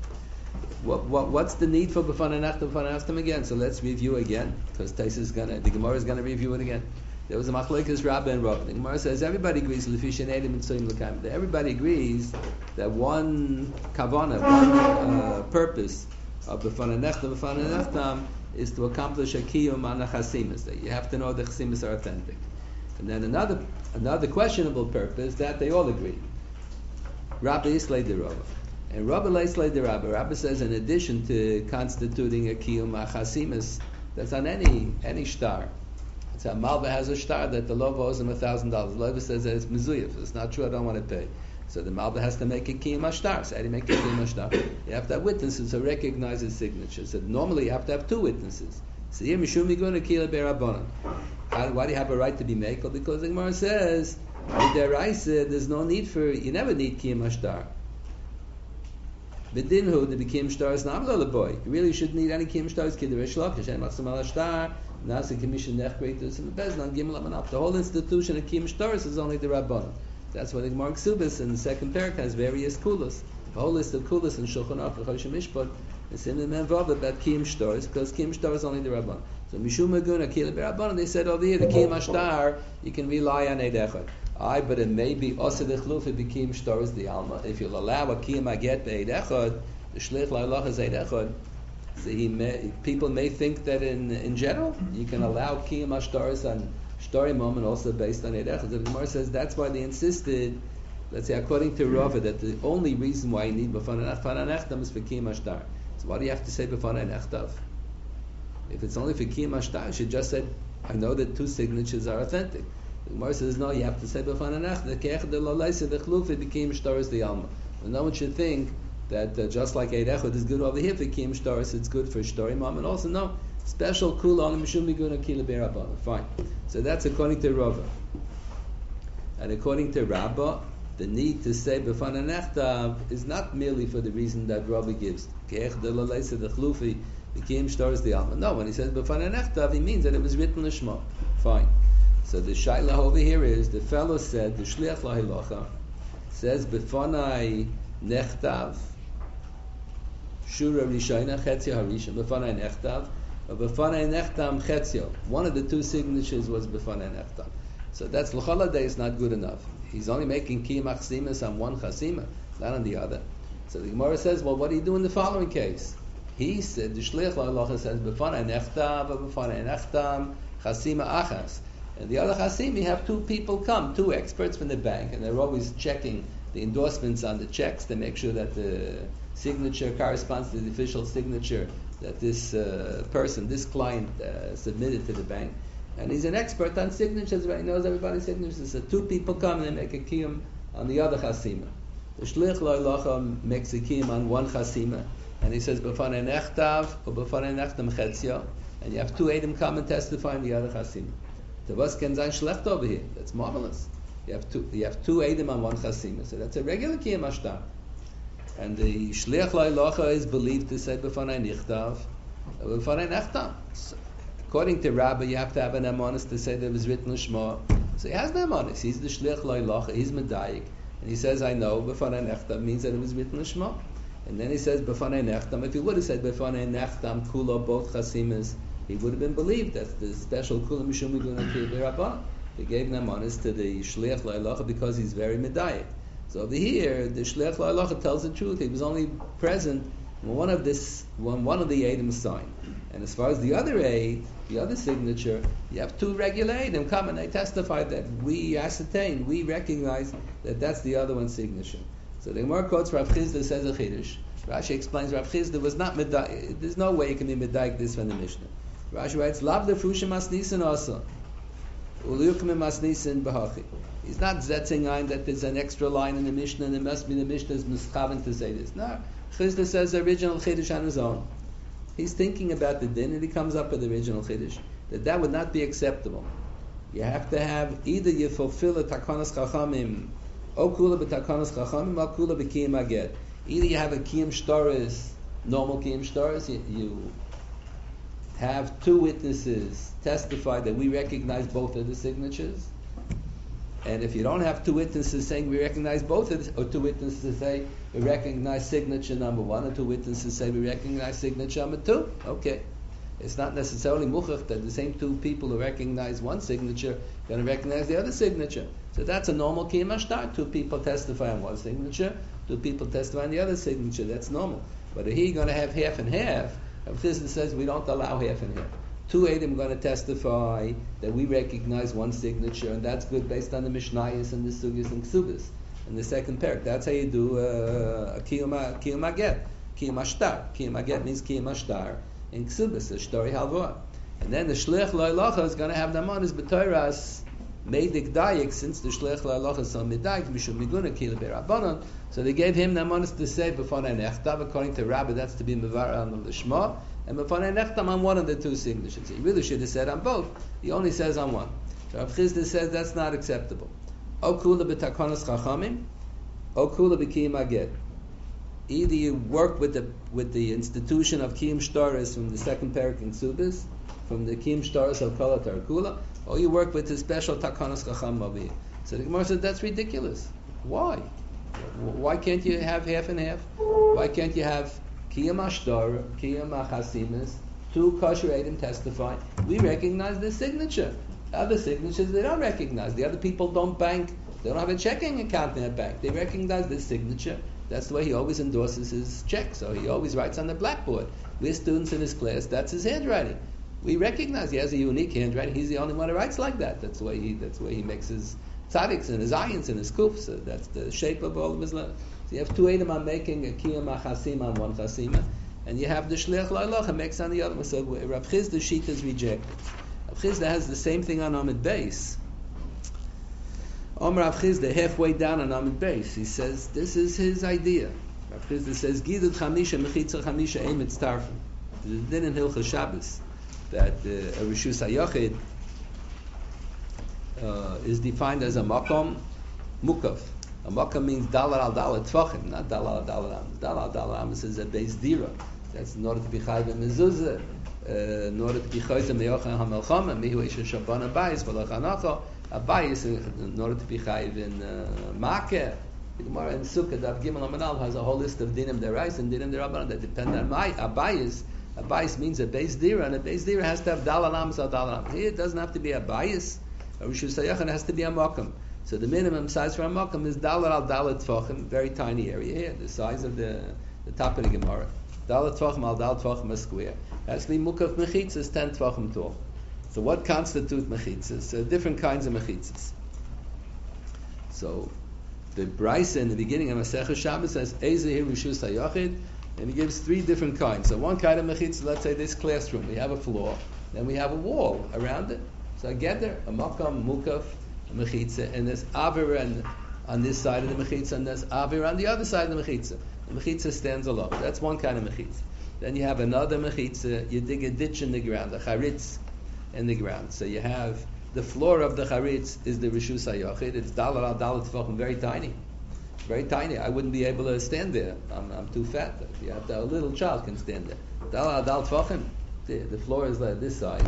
what's the need for B'fanei Nechtam, B'fanei Nechtam again? So let's review again, because the Gemara is going to review it again. There was a Machlokes Rabba and Rav. The Gemara says, everybody agrees, L'fishin Eidim and Soim L'kaim. Everybody agrees that one Kavana, one purpose of B'fanei Nechtam, B'fanei Nechtam, is to accomplish a kiyum on the chasimas. That you have to know the chasimas are authentic. And then another questionable purpose that they all agree. Rabbi Islay de Rabba. And Rabbi Islay de Rabba. Rabbi says in addition to constituting a kiyum on chasimas, that's on any star. It's how Malva has a star that the Lova owes him $1,000. The Lova says that it's mezuyif. It's not true, I don't want to pay. So the Malva has to make a kiyum ashtar. So how do you make a kiyum ashtar? You have to have witnesses who recognize his signature. So normally you have to have 2 witnesses. So here Mishum Migun Akila Be'Rabbanan. Why do you have a right to be mekel? Because the Gemara says, there's no need for, you never need kiyum ashtar. B'dinhu, the kiyum ashtar is not a boy. You really shouldn't need any kiyum ashtar. It's kiddush shlach, Hashem matzam al ashtar, nasa commission nechbreitus, and the beznan gimel amanap. The whole institution of kiyum ashtar is only the Rabbanan. That's why the Gemara Ksubis in the second parak has various kulas. The whole list of kulas in Shulchan Aruch and Chodesh Mishpat is in the Menvav about kiyum shtar, because kiyum shtar is only the Rabban. So Mishum Magun Akila Be'Rabban, they said over here the kiyum ashtar you can rely on Eid Echad. But it may be also the chlufa b'kiyum shtar is the alma. If you'll allow a kiyum aget be'Eid Echad, the shlich la'alocha is Eid Echad. So people may think that in general you can allow kiyum ashtaris on shtarim and also based on Eid Echad. The Gemara says that's why they insisted. Let's say according to Rava that the only reason why you need b'fanei nechtam is for kiyum ashtar. So why do you have to say b'fanei nechtav? If it's only for kiyum ashtar, you should just say, I know that 2 signatures are authentic. The Gemara says no, you have to say b'fanei nechtav. Ke'echad l'olaisa v'chlufi b'kiyum shtar is the alma. Well, no one should think that just like Eid Echad is good over here for kiyum shtaris, it's good for shtarim and also no special kula on mishum migun akila be'Rabban. Fine. So that's according to Rava. And according to Rabbah, the need to say b'fanei nechtav is not merely for the reason that Rava gives. Ke'echad l'olaisa v'chlufi b'kiyum shtar is the alma. No, when he says b'fanei nechtav, he means that it was written l'shma. Fine. So the shayla over here is the fellow said the shliach lahilacha says b'fanei nechtav shura rishayna chetzia harishon b'fanei nechtav or b'fanei nechtam chetzia. One of the 2 signatures was b'fanei nechtam. So that's l'chala day is not good enough. He's only making kiyum achsimas on one chasima, not on the other. So the Gemara says, well, what do you do in the following case? He said the shliach lahilacha says b'fanei nechtav or b'fanei nechtam chasima achas. And the other chasim, you have 2 people come, 2 experts from the bank, and they're always checking the endorsements on the checks to make sure that the signature corresponds to the official signature that this person, this client submitted to the bank. And he's an expert on signatures, right? He knows everybody's signatures. So 2 people come and they make a kiyum on the other chasima. The shlich la'ilacha makes a kiyum on one chasima, and he says b'fanei nechtav or b'fanei nechtam chetzia, and you have 2 Eidim come and testify on the other chasima. Tavas ken zayin shlecht over here. That's marvelous. You have two Eidim on one chasima, so that's a regular kiyum ashtar. And the shliach la'ilacha is believed to say b'fanei nichtav or b'fanei nechtam. According to Rabbi, you have to have an emonis to say that it was written l'shma. So he has the emonis. He's the shlich lo'ilach. He's medayik, and he says, "I know b'fanei nechtam" means that it was written l'shma. And then he says b'fanei nechtam. If he would have said b'fanei nechtam kula both chasimas, he would have been believed. That's the special kula mishum miguna kibirabban. They gave an emonis to the shlich lo'ilach because he's very medayik. So over here, the shlich lo'ilach tells the truth. He was only present when one of the Eidim signed. And as far as the other aid, the other signature, you have two regular Eidim come and they testify that we ascertain, we recognize that that's the other one's signature. So the Gemara quotes Rav Chizda says a Chiddush. Rashi explains Rav Chizda was not medayik. There's no way you can be medayik this from the Mishnah. Rashi writes, Lav lefrushim masnisin asa. Uliyukim masnisin b'hachi. He's not zetzing ein that there's an extra line in the Mishnah and it must be the Mishnah's mischaven to say this. No. Chizda says the original Chiddush on his own. He's thinking about the din and he comes up with the original Chiddush. That would not be acceptable. You have to have either you fulfill a takanas chachamim, o kula b'takanas chachamim, o kula b'kiyim aget. Either you have a kiyim shtaris, normal kiyim shtaris, you have two witnesses testify that we recognize both of the signatures. And if you don't have two witnesses saying we recognize both of the, or two witnesses say we recognize signature number one, or two witnesses say we recognize signature number two, okay. It's not necessarily muchach that the same two people who recognize one signature are going to recognize the other signature. So that's a normal kiyum ashtar. Two people testify on one signature, two people testify on the other signature. That's normal. But if he's going to have half and half, Rav Chizda says we don't allow half and half. Two Eidim going to testify that we recognize one signature, and that's good based on the Mishnayos and the Sugyas and Ksubas. And the second parak, that's how you do a Kiyum Aget, Kiyum Ashtar. Kiyum Aget means Kiyum Ashtar in Ksubas, a Shtori Halvoah. And then the Shlich Lo'ilacha is going to have them on his B'toras Meidik Dayik, since the Shlich Lo'ilacha is on Midayik, Mishum Miguna Kila Berabanan. So they gave him them on to say before an Echtav, according to Rabbi, that's to be Mevar on the Shema. And b'fanei nechtam on one of the two signatures. He really should have said on both. He only says on one. So Rav Chizda says that's not acceptable. O kula b'takanas chachamim, o kula b'kiyim aget. Either you work with the institution of kiyim shtaris from the second parak in Ksubis, from the kiyim shtaris of kala tarakula, or you work with the special takanas chacham over here. So the Gemara said that's ridiculous. Why? Why can't you have half and half? Why can't you have Kiyam Ashtar, Kiyam Achasimis, two kosher Eidim testify, we recognize the signature. Other signatures they don't recognize. The other people don't bank, they don't have a checking account in a bank. They recognize the signature. That's the way he always endorses his check. So he always writes on the blackboard. We're students in his class, that's his handwriting. We recognize he has a unique handwriting. He's the only one who writes like that. That's the way he makes his tzaddiks and his ayins and his kufs. So that's the shape of all of his letters. So you have two Eidim on making a kiyum achasim on one chasima, and you have the shliach lo'ilacha makes on the other one. So Rav Chizda's sheet is rejected. Rav Chizda has the same thing on Amid Beis. Rav Chizda halfway down on Amid Beis, he says this is his idea. Rav Chizda says gidud chamisha mechitza chamisha emet tarfim. The din in Hilchos Shabbos that a rishus hayachid is defined as a makom mukav. A makkah means dalar al dalar tvachim, not dalar al dalar amos. Dalar al dalar amos is a beis dira. That's in order to be chayv in mezuzah, in order to be chayv meyocha hamelchama, mihu isha shabban abayis, v'lachanacha, abayis, in order to be chayv in makeh. The Gemara in Sukkah, Daf Gimel Amanal, has a whole list of dinim derais and dinim derabanan that depend on abayis. Abayis means a beis dira, and a beis dira has to have dalar amos or dalar amos. Here it doesn't have to be a bayis. A rishus hayachid has to be a makom. So the minimum size for a makom is dalar al dalar tvachim, very tiny area here, the size of the top of the Gemara. Dalar tvachim al dalar tvachim a square. Actually, mukaf mechitzas is 10 tvachim tall. So what constitutes mechitzas? Different kinds of mechitzas. So the Brisa in the beginning of Masechah Shabbos says Ezeh Rishus Hayachid, and he gives 3 different kinds. So one kind of mechitzah, let's say this classroom, we have a floor, then we have a wall around it. So I get there, a makam, mukaf, mechitza, and there's avir on this side of the mechitza, and there's avir on the other side of the mechitza. The mechitza stands alone. That's one kind of mechitza. Then you have another mechitza. You dig a ditch in the ground, a charitz in the ground. So you have the floor of the charitz is the rishus hayachid. It's dalar al dalar tefachim, very tiny, very tiny. I wouldn't be able to stand there. I'm too fat. You have to, a little child can stand there. Dalar al dalar tefachim. The floor is like this size,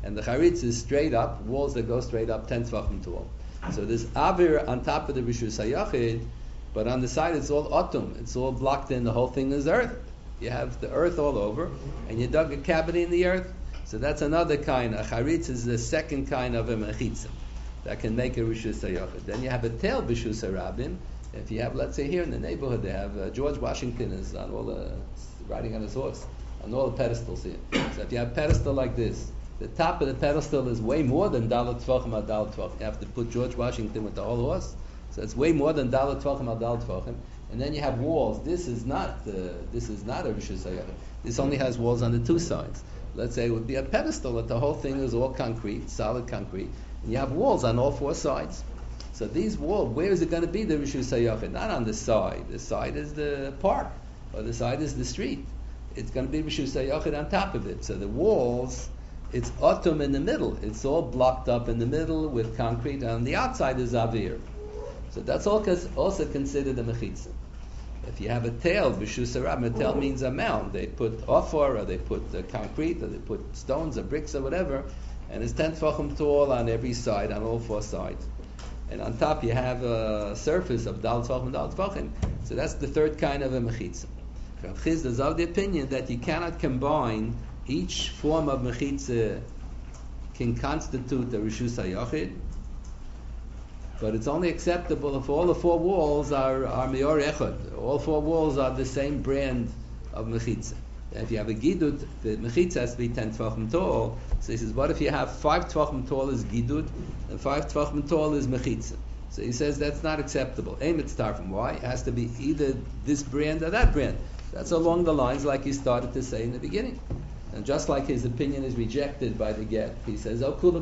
And the charitz is straight up, walls that go straight up 10 tvachim tall. So there's avir on top of the rishus hayachid, but on the side it's all autumn. It's all blocked in. The whole thing is earth. You have the earth all over, and you dug a cavity in the earth. So that's another kind. A charitz is the second kind of a mechitza that can make a rishus hayachid. Then you have a tail b'shus harabim. If you have, let's say here in the neighborhood, they have George Washington is on all the riding on his horse on all the pedestals here. So if you have a pedestal like this, the top of the pedestal is way more than dalet tvachim ad dalet tvachim. You have to put George Washington with the whole horse, so it's way more than dalet tvachim ad dalet tvachim. And then you have walls. This is not a rishus hayachid. This only has walls on the two sides. Let's say it would be a pedestal that the whole thing is all concrete, solid concrete, and you have walls on all four sides. So these walls, where is it going to be the rishus hayachid? Not on the side. The side is the park, or the side is the street. It's going to be rishus hayachid on top of it. So the walls, it's autumn in the middle. It's all blocked up in the middle with concrete, and on the outside is avir. So that's also considered a mechitza. If you have a tail, b'shus harabim, a tail means a mound. They put ophor, or they put concrete, or they put stones, or bricks, or whatever, and it's 10 tvachim tall on every side, on all four sides. And on top you have a surface of dal tvachim and dal tvachim. So that's the third kind of a mechitza. Rav Chisda is of the opinion that you cannot combine each form of mechitza can constitute a rishus hayachid, but it's only acceptable if all the four walls are meor echad. All four walls are the same brand of mechitza. If you have a gidut, the mechitza has to be 10 tvachim tall. So he says, what if you have 5 tvachim tall is gidut, and 5 tvachim tall is mechitza? So he says that's not acceptable. Aim it starfim. Why? It has to be either this brand or that brand. That's along the lines like he started to say in the beginning. And just like his opinion is rejected by the get, he says,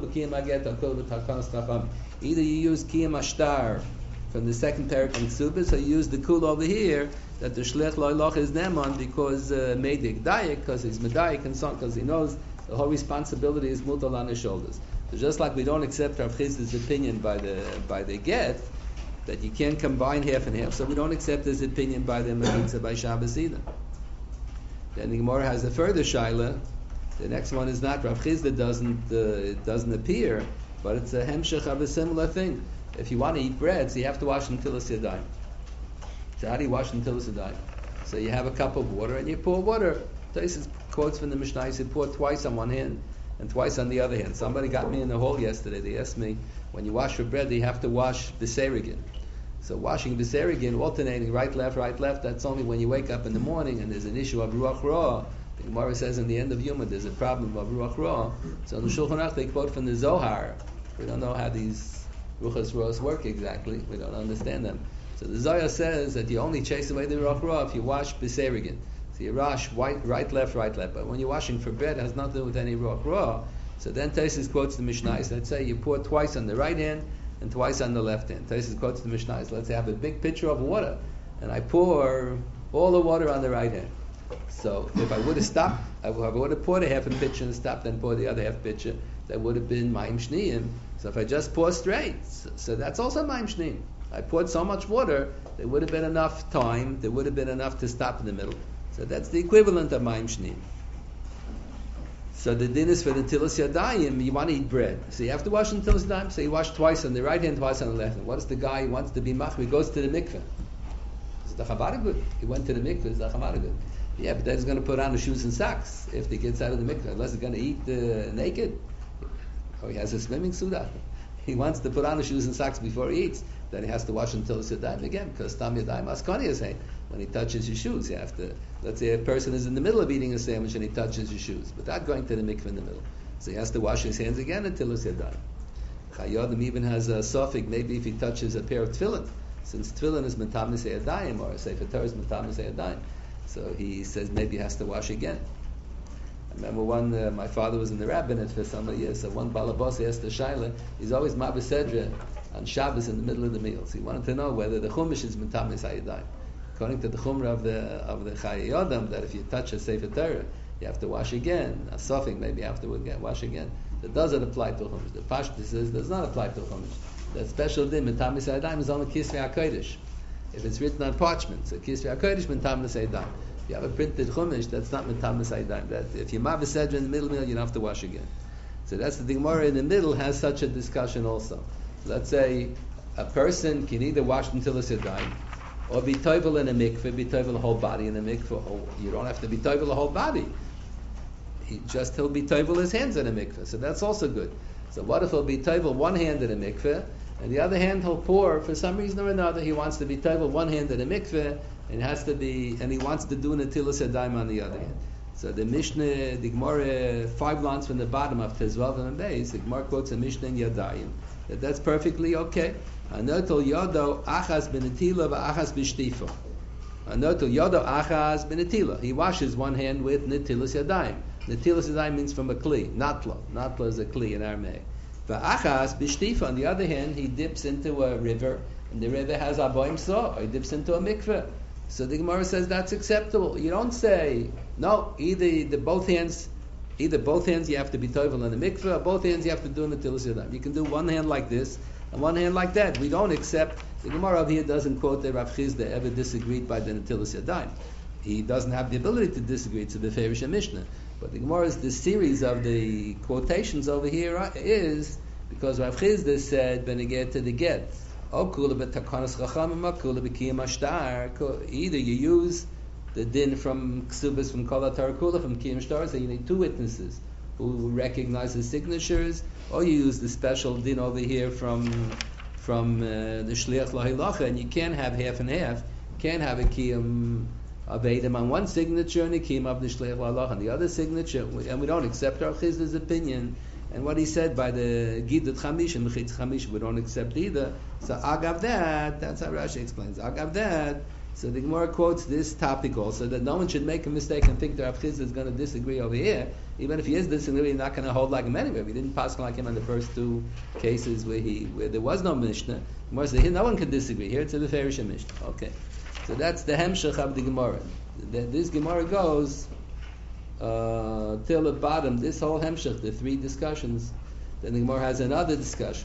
either you use kiyam ashtar from the second parak in Ksubis, or you use the kul over here, that the shlich loylach is neman because medik dayak, because he's medayik and so on, because he knows the whole responsibility is mutal on his shoulders. So just like we don't accept Rav Chisda's opinion by the get, that you can't combine half and half, so we don't accept his opinion by the mechitza by Shabbos either. Then the Gemara has a further shaila. The next one is not Rav Chisda doesn't appear, but it's a hemshech of a similar thing. If you want to eat bread, so you have to wash until yadayim. So how do you wash until yadayim? So you have a cup of water and you pour water. This quotes from the Mishnah. You pour twice on one hand and twice on the other hand. Somebody got me in the hall yesterday. They asked me, when you wash your bread, you have to wash b'serigin. So washing b'serigin, alternating right, left, that's only when you wake up in the morning and there's an issue of ruach ra. The Gemara says in the end of Yuma there's a problem of ruach ra. So in the Shulchan Aruch they quote from the Zohar. We don't know how these ruchas ra's work exactly. We don't understand them. So the Zohar says that you only chase away the ruach ra if you wash b'serigin. So you wash right, left. But when you're washing for bread, it has nothing to do with any ruach ra. So then Taisus quotes the Mishnah. Let's say you pour twice on the right hand and twice on the left hand. Taisus quotes the Mishnah. Let's say I have a big pitcher of water and I pour all the water on the right hand. So if I would have stopped, I would have poured a half a pitcher and stopped and poured the other half pitcher, that would have been Maim Shniyim. So if I just pour straight, so that's also Maim Shniyim. I poured so much water, there would have been enough time, there would have been enough to stop in the middle. So that's the equivalent of Maim Shniyim. So the din is for the Tilas Yadayim, you want to eat bread. So you have to wash in Tilas Yadayim, so you wash twice on the right hand, twice on the left hand. What is the guy who wants to be machmir? He goes to the mikveh. It's the Chabad good. He went to the mikveh, it's the Chabad good. Yeah, but then he's going to put on the shoes and socks if he gets out of the mikveh, unless he's going to eat naked. Or he has a swimming suit on. He wants to put on the shoes and socks before he eats. Then he has to wash until it's Yadayim again, because Tam Yadayim Askani is saying, when he touches your shoes, you have to, let's say a person is in the middle of eating a sandwich and he touches your shoes, without going to the mikveh in the middle. So he has to wash his hands again until it's Yadayim. Chayodim even has a suffix, maybe if he touches a pair of tefillin, since tefillin is Metamis Yadayim, or Sefer Torah is Metamis Yadayim. So he says maybe he has to wash again. I remember my father was in the rabbinate for so many years, so one balabos asked the shaila, he's always Mavisedra on Shabbos in the middle of the meals. He wanted to know whether the chumash is Metamis Yadayim. According to the chumrah of the Chayei Adam, that if you touch a Sefer Torah, you have to wash again. A suffix, maybe afterward, wash again. It doesn't apply to chumash. The Pashto says it does not apply to chumash. That special din, Metamis Yadayim, is only Kisvei HaKodesh. If it's written on parchment, so Kisvei HaKodesh, Metamis Yadayim. If you have a printed chumash, that's not Metamis Yadayim. That if you're Mavisedra in the middle meal, you don't have to wash again. So that's the Gemara in the middle has such a discussion also. Let's say a person can either wash until it's yadayim, or be toivel in a mikveh, be toivel the whole body in a mikveh. Or you don't have to be toivel the whole body. He'll be toivel his hands in a mikveh. So that's also good. So what if he'll be toivel one hand in a mikveh, and the other hand he'll pour for some reason or another. He wants to be toivel one hand in a mikveh, and he wants to do netilas yadayim on the other hand. So the Mishnah, the Gemara, 5 lines from the bottom of Tezvav and Beis, the Gemara quotes a Mishnah in Yadayim. That's perfectly okay. Anotel yodo achas benetila v'achas b'shtifa. Anotel yodo achas benetila. He washes one hand with netilas yadayim. Netilas yadayim means from a kli, natla. Natla is a kli in Aramaic. V'achas b'shtifa. On the other hand, he dips into a river, and the river has aboim saw, or he dips into a mikveh. So the Gemara says that's acceptable. You don't say no. Either both hands you have to be toivel in the mikveh, or both hands you have to do netilas yadayim. You can do one hand like this and one hand like that. We don't accept. The Gemara over here doesn't quote that Rav Chizda ever disagreed by the netilas yadayim. He doesn't have the ability to disagree. It's a Beferish Mishnah. But the Gemara's the series of the quotations over here is because Rav Chizda said when you get to the get. Either you use the din from Ksubas, from Kol HaTorah Kula, from Kiyam Shtar, so you need 2 witnesses who recognize the signatures, or you use the special din over here from the Shliach Lahilacha, and you can't have half and half. You can't have a Kiyam of Edom on one signature and a Kiyam of the Shliach Lahilacha on the other signature, and we don't accept our Chizda's opinion. And what he said by the Gidut Chamish and Mechitz Chamish, we don't accept either. So Agav that, that's how Rashi explains. Agav that, so the Gemara quotes this topic also, that no one should make a mistake and think that Rav Chizda is going to disagree over here. Even if he is disagreeing, he's not going to hold like him anyway. We didn't pass like him in the first 2 cases where there was no Mishnah. The Gemara said here no one can disagree. Here it's a Beferish Mishnah. Okay. So that's the Hemshech of the Gemara. This Gemara goes till the bottom, this whole hemshech, the 3 discussions, then the Gemara has another discussion.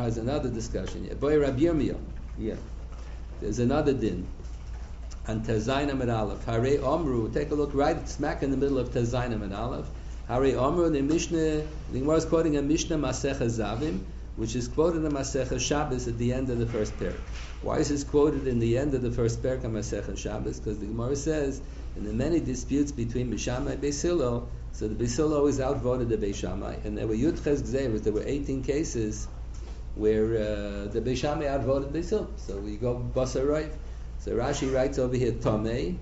Boy Rabbi Yirmiyah, there's another din. And Tezayim and Aleph. Hare Omru, take a look right smack in the middle of Tezayim and Aleph. Hare Omru, the Mishnah, the Gemara is quoting a Mishnah Masechah Zavim, which is quoted in Masechah Shabbos at the end of the first parak. Why is this quoted in the end of the first parak of Masechah Shabbos? Because the Gemara says, in the many disputes between Beis Shammai and Beis Hillel, so the Beis Hillel always outvoted the Beis Shammai, and there were Yudches Gzeiros, there were 18 cases where the Beis Shammai outvoted Beis Hillel. So we go Basar Rav. So Rashi writes over here, Tomei,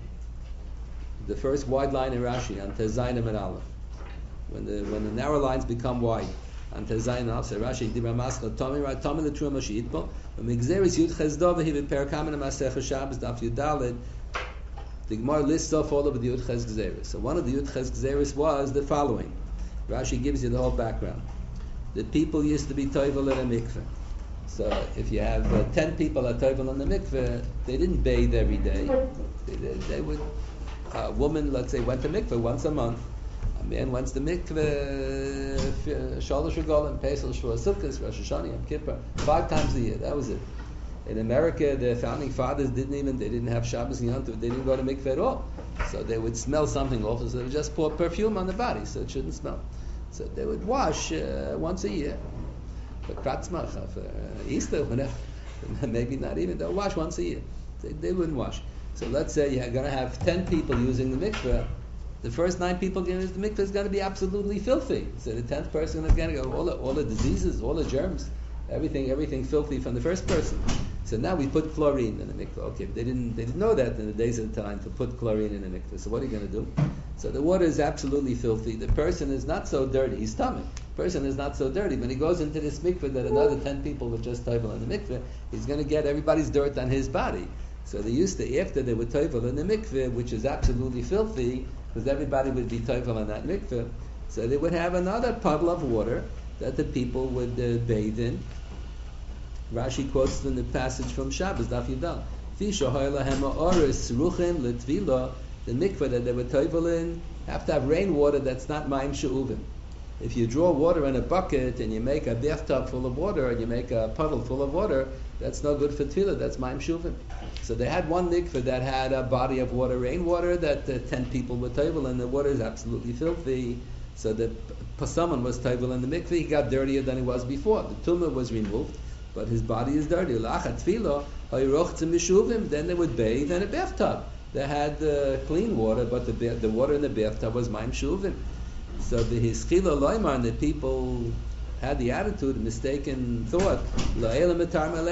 the first wide line in Rashi, on Tezayim and Aleph. When the narrow lines become wide, on Tezayim Aleph, so Rashi, Dibra Mascha, Tomei, right, Tomei L'Trua Mashitpo, when Migzeris Yudches Dov, he would Perkam in Masechah Shabbos, Daf Yudalid, the Gemara lists off all of the Yudches Gzeris. So one of the Yudches Gzeris was the following. Rashi gives you the whole background. The people used to be toivel in a mikveh. So if you have 10 people at toivel in the mikveh, they didn't bathe every day. They would, a woman, let's say, went to mikveh once a month. A man went to mikveh, Shalosh Regalim, Pesach, Shavuot, Sukkot, Rosh Hashanah, Yom Kippur, 5 times a year. That was it. In America, the founding fathers didn't have Shabbos and Yom Tov. They didn't go to mikveh at all. So they would smell something awful, so they would just pour perfume on the body, so it shouldn't smell. So they would wash once a year. For Kratzmach, for Easter, whenever. Maybe not even, they'll wash once a year. They wouldn't wash. So let's say you're going to have 10 people using the mikveh. The first 9 people going to use the mikveh is going to be absolutely filthy. So the 10th person is going to go, all the diseases, all the germs, everything filthy from the first person. So now we put chlorine in the mikveh. Okay, they didn't know that in the days of the time to put chlorine in the mikveh. So what are you going to do? So the water is absolutely filthy. The person is not so dirty. His stomach. The person is not so dirty. When he goes into this mikveh that another 10 people would just toivel in the mikveh, he's going to get everybody's dirt on his body. So they used to, after they would toivel in the mikveh, which is absolutely filthy, because everybody would be toivel in that mikveh, so they would have another puddle of water that the people would bathe in. Rashi quotes from the passage from Shabbos, Daf Yudal. The mikveh that they were toivel in have to have rainwater that's not mayim she'uvim. If you draw water in a bucket and you make a bathtub full of water and you make a puddle full of water, that's no good for tefillah, that's mayim she'uvim. So they had one mikveh that had a body of water, rainwater, that 10 people were toivel in. The water is absolutely filthy. So someone was tayvel in the mikveh, he got dirtier than he was before. The tumah was removed, but his body is dirty. Then they would bathe in a bathtub. They had clean water, but the water in the bathtub was maim shuvim. So the hischila loymar, the people had the attitude, mistaken thought, they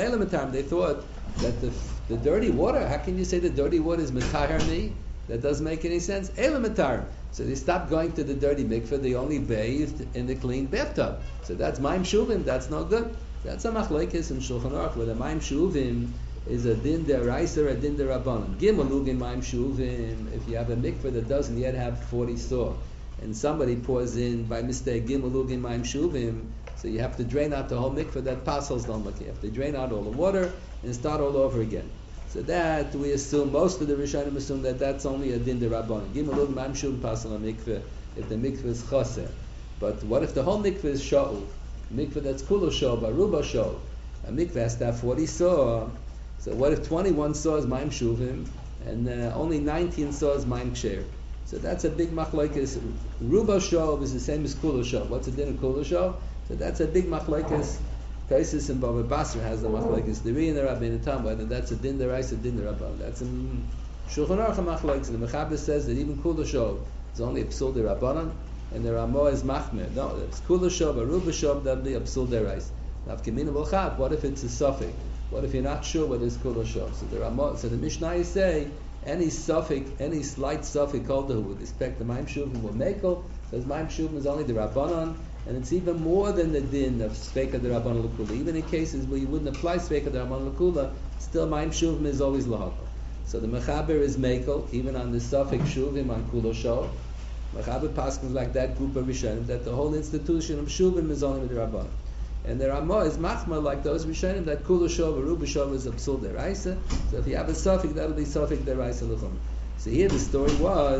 thought that the dirty water, how can you say the dirty water is matahar me? That doesn't make any sense. Matar. So they stopped going to the dirty mikveh, they only bathed in the clean bathtub. So that's maim shuvim, that's no good. That's a machlekes in Shulchan Aruch, where the maim shuvim is a din deraisa or a din derabanan. Gimalugin maim shuvim, if you have a mikveh that doesn't yet have 40 saw, and somebody pours in by mistake gimalugin maim shuvim, so you have to drain out the whole mikveh, that pasals don't look. You have to drain out all the water and start all over again. So that we assume, most of the Rishonim assume that that's only a din derabanan. Gimalugin maim shuvim pasal a mikveh if the mikveh is chaser. But what if the whole mikveh is sha'uv? Mikveh that's kula shov, aruba shov. A mikveh has to have 40 saw. So what if 21 saw is maim shuvim and only 19 saw is maim ksher? So that's a big machlekes. Ruba shov is the same as kula shov. What's the din of kula shov? So that's a big machlekes. Kaisis and Bava Basra has the machlekes. The Ri and the Rabbeinu Tam, whether that's a din deraisa, din derabban. That's in Shulchan Aruch machlekes. The Mechaber says that even kula shov is only a psul derabbanan. And the Ramah is machmer. No, it's kula shov, aruba shov, that'll be a psul derais. Now, what if it's a suffix? What if you're not sure what is kula shov? So the Ramah, so the Mishnah say any suffix, any slight suffix called who with respect to maim shuvim or mekel, says maim shuvim is only the rabbanon, and it's even more than the din of sveika the rabbanon l'kula. Even in cases where you wouldn't apply sveika the rabbanon l'kula, still maim shuvim is always lahakol. So the mechaber is mekel, even on the suffix shuvim on kula shov. Mechaber paskins like that group of Rishonim that the whole institution of shuvim is only with the rabbanon. And the Ramah is machma like those Rishonim that kula shov or ruba shov is a psul deraisa. So if you have a suffix, that'll be suffix deraisa l'chum. So here the story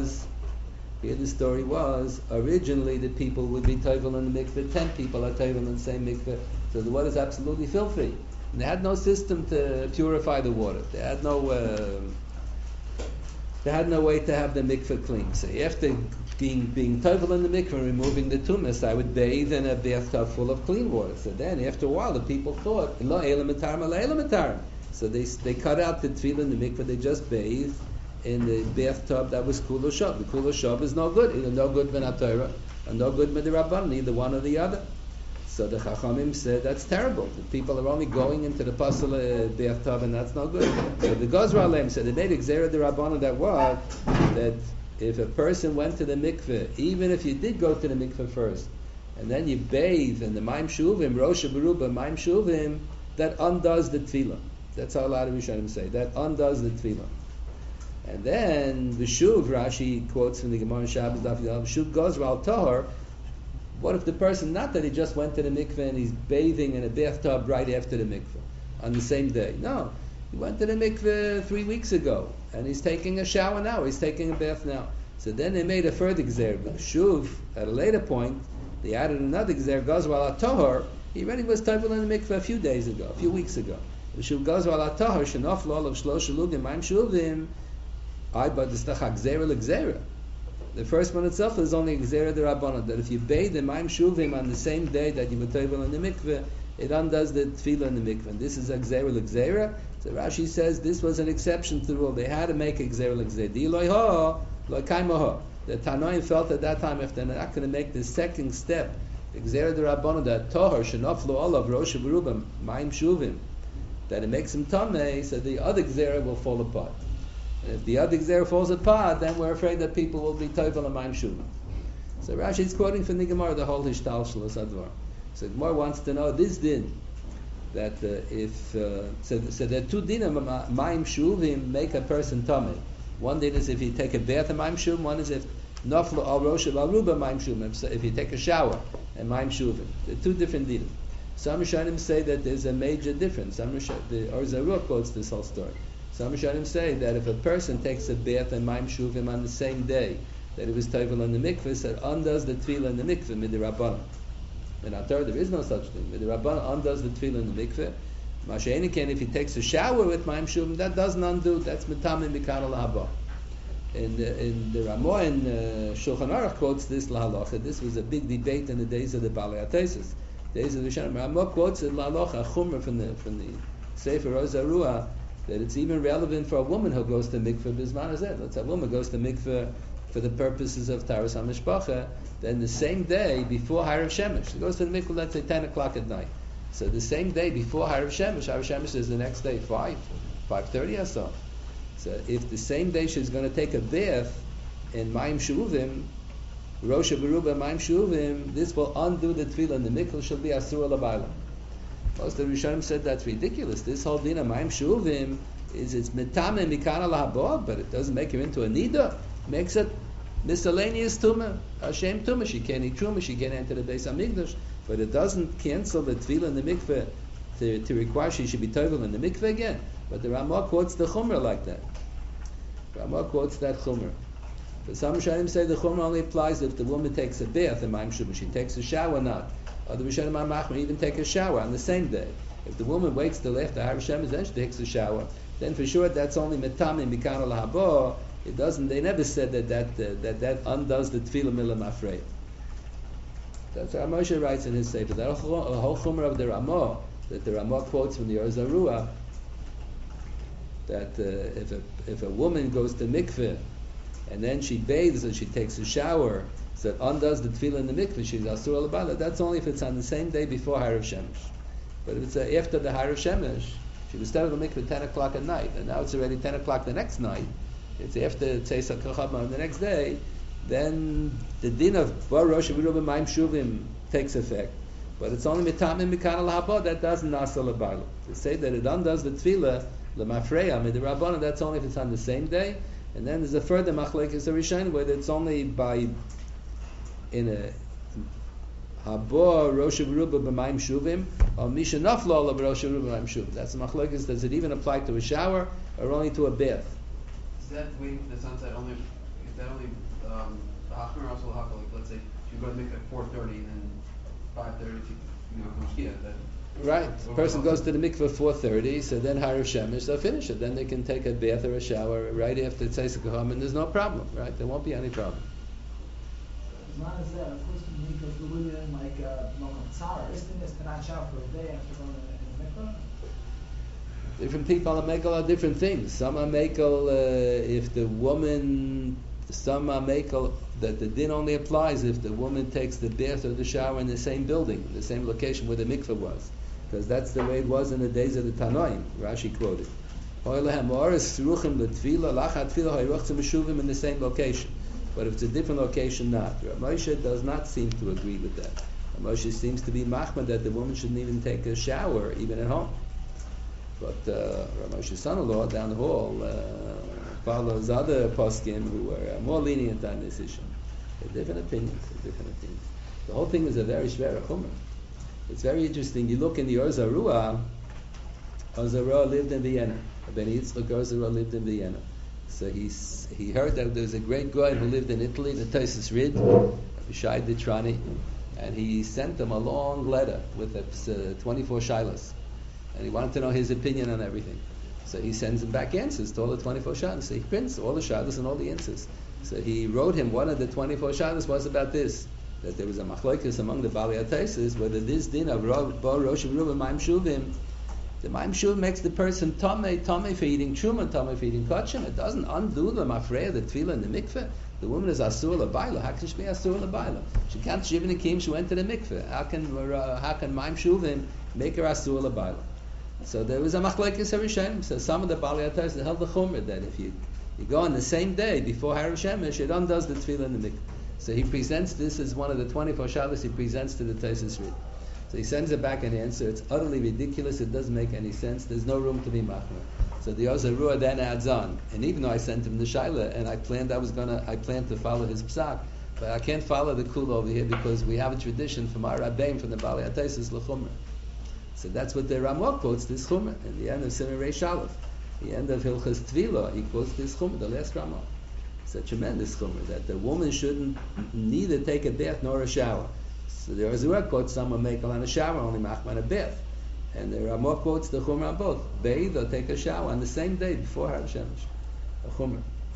was originally the people would be tovel in the mikveh. 10 people are tovel in the same mikveh. So the water is absolutely filthy. And they had no system to purify the water. They had no way to have the mikveh clean. So after being tovel in the mikveh and removing the tumas, I would bathe in a bathtub full of clean water. So then after a while the people thought, so they cut out the tefillah in the mikveh, they just bathed in the bathtub that was kula shov. The kula shov is no good, either no good ben HaTorah and no good ben the Rabban, neither one or the other. So the Chachamim said that's terrible. The people are only going into the pasal bathtub and that's no good. So the Gozra Aleim said they made Gzera the Rabbanah that if a person went to the mikveh, even if you did go to the mikveh first, and then you bathe in the maim shuvim, Rosh Beruba maim shuvim, that undoes the tefillah. That's how a lot of Rishonim say. That undoes the tefillah. And then the shuv, Rashi quotes from the Gemara Shabbos Daf Yud Shuv Gozra al Tahor. What if the person, not that he just went to the mikveh and he's bathing in a bathtub right after the mikveh on the same day? No, he went to the mikveh 3 weeks ago and he's taking a shower now, he's taking a bath now. So then they made a further gzer. Shuv, at a later point, they added another gzer, Gozra al Tahor. He already was tovel in the mikveh a few weeks ago. The shuv Gozra al Tahor, shenaf lo of shlosh lugim maim shuvim. But it's the gzera. The first one itself is only gzera the rabbanon, that if you bathe in maim shuvim on the same day that you were tovel in the mikveh, it undoes the tefillah in the mikveh. And this is a gzera. So Rashi says this was an exception to the rule. They had to make a gzera. Di loy ha, loy kaima ha. The Tanoim felt at that time if they're not going to make the second step, the gzera the rabbanon, that tohar shenaflu olav rosh berubim maim shuvim, that it makes him tamei, so the other gzera will fall apart. If the other gzera falls apart, then we're afraid that people will be tovel and maim shuvim. So Rashi is quoting from the Gemara the whole hishtal shlos advar. So the Gemara wants to know this din that so there are two dinim maim shuvim make a person tamei. One din is if you take a bath in maim shuvim. One is if naflu al rosh al aruba maim shuvim. If you take a shower and maim shuvim. There are two different dinim. Some Rishonim say that there's a major difference. The Or Zarua quotes this whole story. Some Rishonim say that if a person takes a bath and maim shuvim on the same day that it was tovel in the mikveh, so it undoes the tefillah in the mikveh mid the rabbanon. In our Torah there is no such thing. Mid the rabbanon undoes the tefillah in the mikveh. Mashiach if he takes a shower with maim shuvim, that doesn't undo. That's mitamim mikar al haba. In the Ramah in Shulchan Aruch quotes this lahalacha. This was a big debate in the days of the Balei HaTosfos. Days of the Rishonim. Ramah quotes it lahalacha a chumrah from the Sefer Ozarua that it's even relevant for a woman who goes to mikveh bisman hazeh. Let's say a woman goes to mikveh for the purposes of Taras HaMishpacha. Then the same day before Harav Shemesh, she goes to the mikveh. Let's say 10 o'clock at night. So the same day before Harav Shemesh is the next day 5:30 or so. So if the same day she's going to take a bath in Mayim Shuvim, Rosh Beruba Mayim Shuvim, this will undo the tefillah in the mikveh. She'll be asur l'bayla. Most of the Rishonim said that's ridiculous. This whole din of Mayim Shuvim is it's metame mikana lahaba, but it doesn't make her into a nida. Makes it miscellaneous tumah, Hashem tumah. She can't eat truma, she can't enter the Beis Hamikdash, but it doesn't cancel the tefillah in the mikveh to require she should be tovel in the mikveh again. But the Ramah quotes the chumrah like that. Ramah quotes that chumrah. But some Rishonim say the chumrah only applies if the woman takes a bath in Mayim Shuvim. She takes a shower not. Other Rishonim Machmir even take a shower on the same day. If the woman waits till after Harav Shemesh, then she takes a shower. Then for sure that's only metame mikana lahaba. It doesn't. They never said that undoes the tefillah milah mafrei. That's what Moshe writes in his sefer. That whole chumrah of the Ramah that the Ramah quotes from the Ozarua, that if a woman goes to mikveh and then she bathes and she takes a shower, so it undoes the tefillah in the mikveh, she's asur l'bayla. That's only if it's on the same day before Harav Shemesh. But if it's after the Harav Shemesh, she was started the mikveh 10 o'clock at night, and now it's already 10 o'clock the next night. It's after Tzeis HaKachama the next day. Then the din of Bar Rosh Beruba Mayim Shuvim takes effect. But it's only mitamim mikana lahaba that doesn't asur l'bayla. To say that it undoes the tefillah l'mafreya midirabbanan, that's only if it's on the same day. And then there's a further machlekes Rishonim where it's only by in a haba Rosh Beruba b'mayim shuvim or misha nafla Rosh Beruba b'mayim shuvim. That's the machlekes. Does it even apply to a shower or only to a bath? Is that waiting for the sunset only? Is that only the hachmir also hachal? Like let's say you go to make at 4:30 and then 5:30 comes here. Right. The person goes to the mikveh 4:30, so then Harav Shemesh, they'll finish it. Then they can take a bath or a shower right after Tzeis HaKachama, and there's no problem, right? There won't be any problem. As long as of course, because the women like Mocham Tzara, isn't to not shower for a day after going to the mikveh? Different people are makel are different things. Some are makel if the woman. Some are makel that the din only applies if the woman takes the bath or the shower in the same building, the same location where the mikveh was, because that's the way it was in the days of the Tanoim. Rashi quoted, in the same location. But if it's a different location, not. Moshe does not seem to agree with that. Moshe seems to be machmad that the woman shouldn't even take a shower even at home. But Moshe's son-in-law down the hall follows other poskim who are more lenient on this issue. They're different opinions. The whole thing is a very shver chumrah. It's very interesting. You look in the Ozarua. Ozarua lived in Vienna. Ben Yitzchak Ozarua lived in Vienna. So he heard that there was a great guy who lived in Italy, the Tosfos Rid, Bishai Ditrani, and he sent him a long letter with 24 shilas, and he wanted to know his opinion on everything. So he sends him back answers to all the 24 shilas. So he prints all the shilas and all the answers. So he wrote him one of the 24 shilas was about this, that there was a machlokes among the Balei HaTosfos whether this din of Bar Rosh Beruba Mayim Shuvim, the Mayim Shuvim makes the person tamei for eating truma, tamei for eating kachim. It doesn't undo the mafreya, the tefillah in the mikveh. The woman is asur l'bayla. How can she be asur l'bayla? She can't shiv in Kim. She went to the mikveh. How can Mayim Shuvim make her asur l'bayla? So there was a machlekes Rishonim. So some of the Balei HaTosfos held the chumrah that if you go on the same day before Harav Shemesh, it undoes the tefillah in the mikveh. So he presents this as one of the 24 shalos he presents to the Tosfos Rid. So he sends it back an answer. It's utterly ridiculous. It doesn't make any sense. There's no room to be machmir. So the Ozarua then adds on. And even though I sent him the shaila and I planned to follow his psak, but I can't follow the kula over here because we have a tradition from our Rabbeim from the Balei HaTosfos l'chumrah. So that's what the Ramah quotes, this chumrah, in the end of Siman Reish Aleph. The end of Hilchas Tvila, he quotes this chumrah, the last Ramah. It's a tremendous chumrah, that the woman shouldn't neither take a bath nor a shower. So the Ozarua quotes someone make on a shower, only machman a bath. And the Ramah quotes the chumrah on both. Bathe or take a shower on the same day before Harav Shemesh. A chumrah.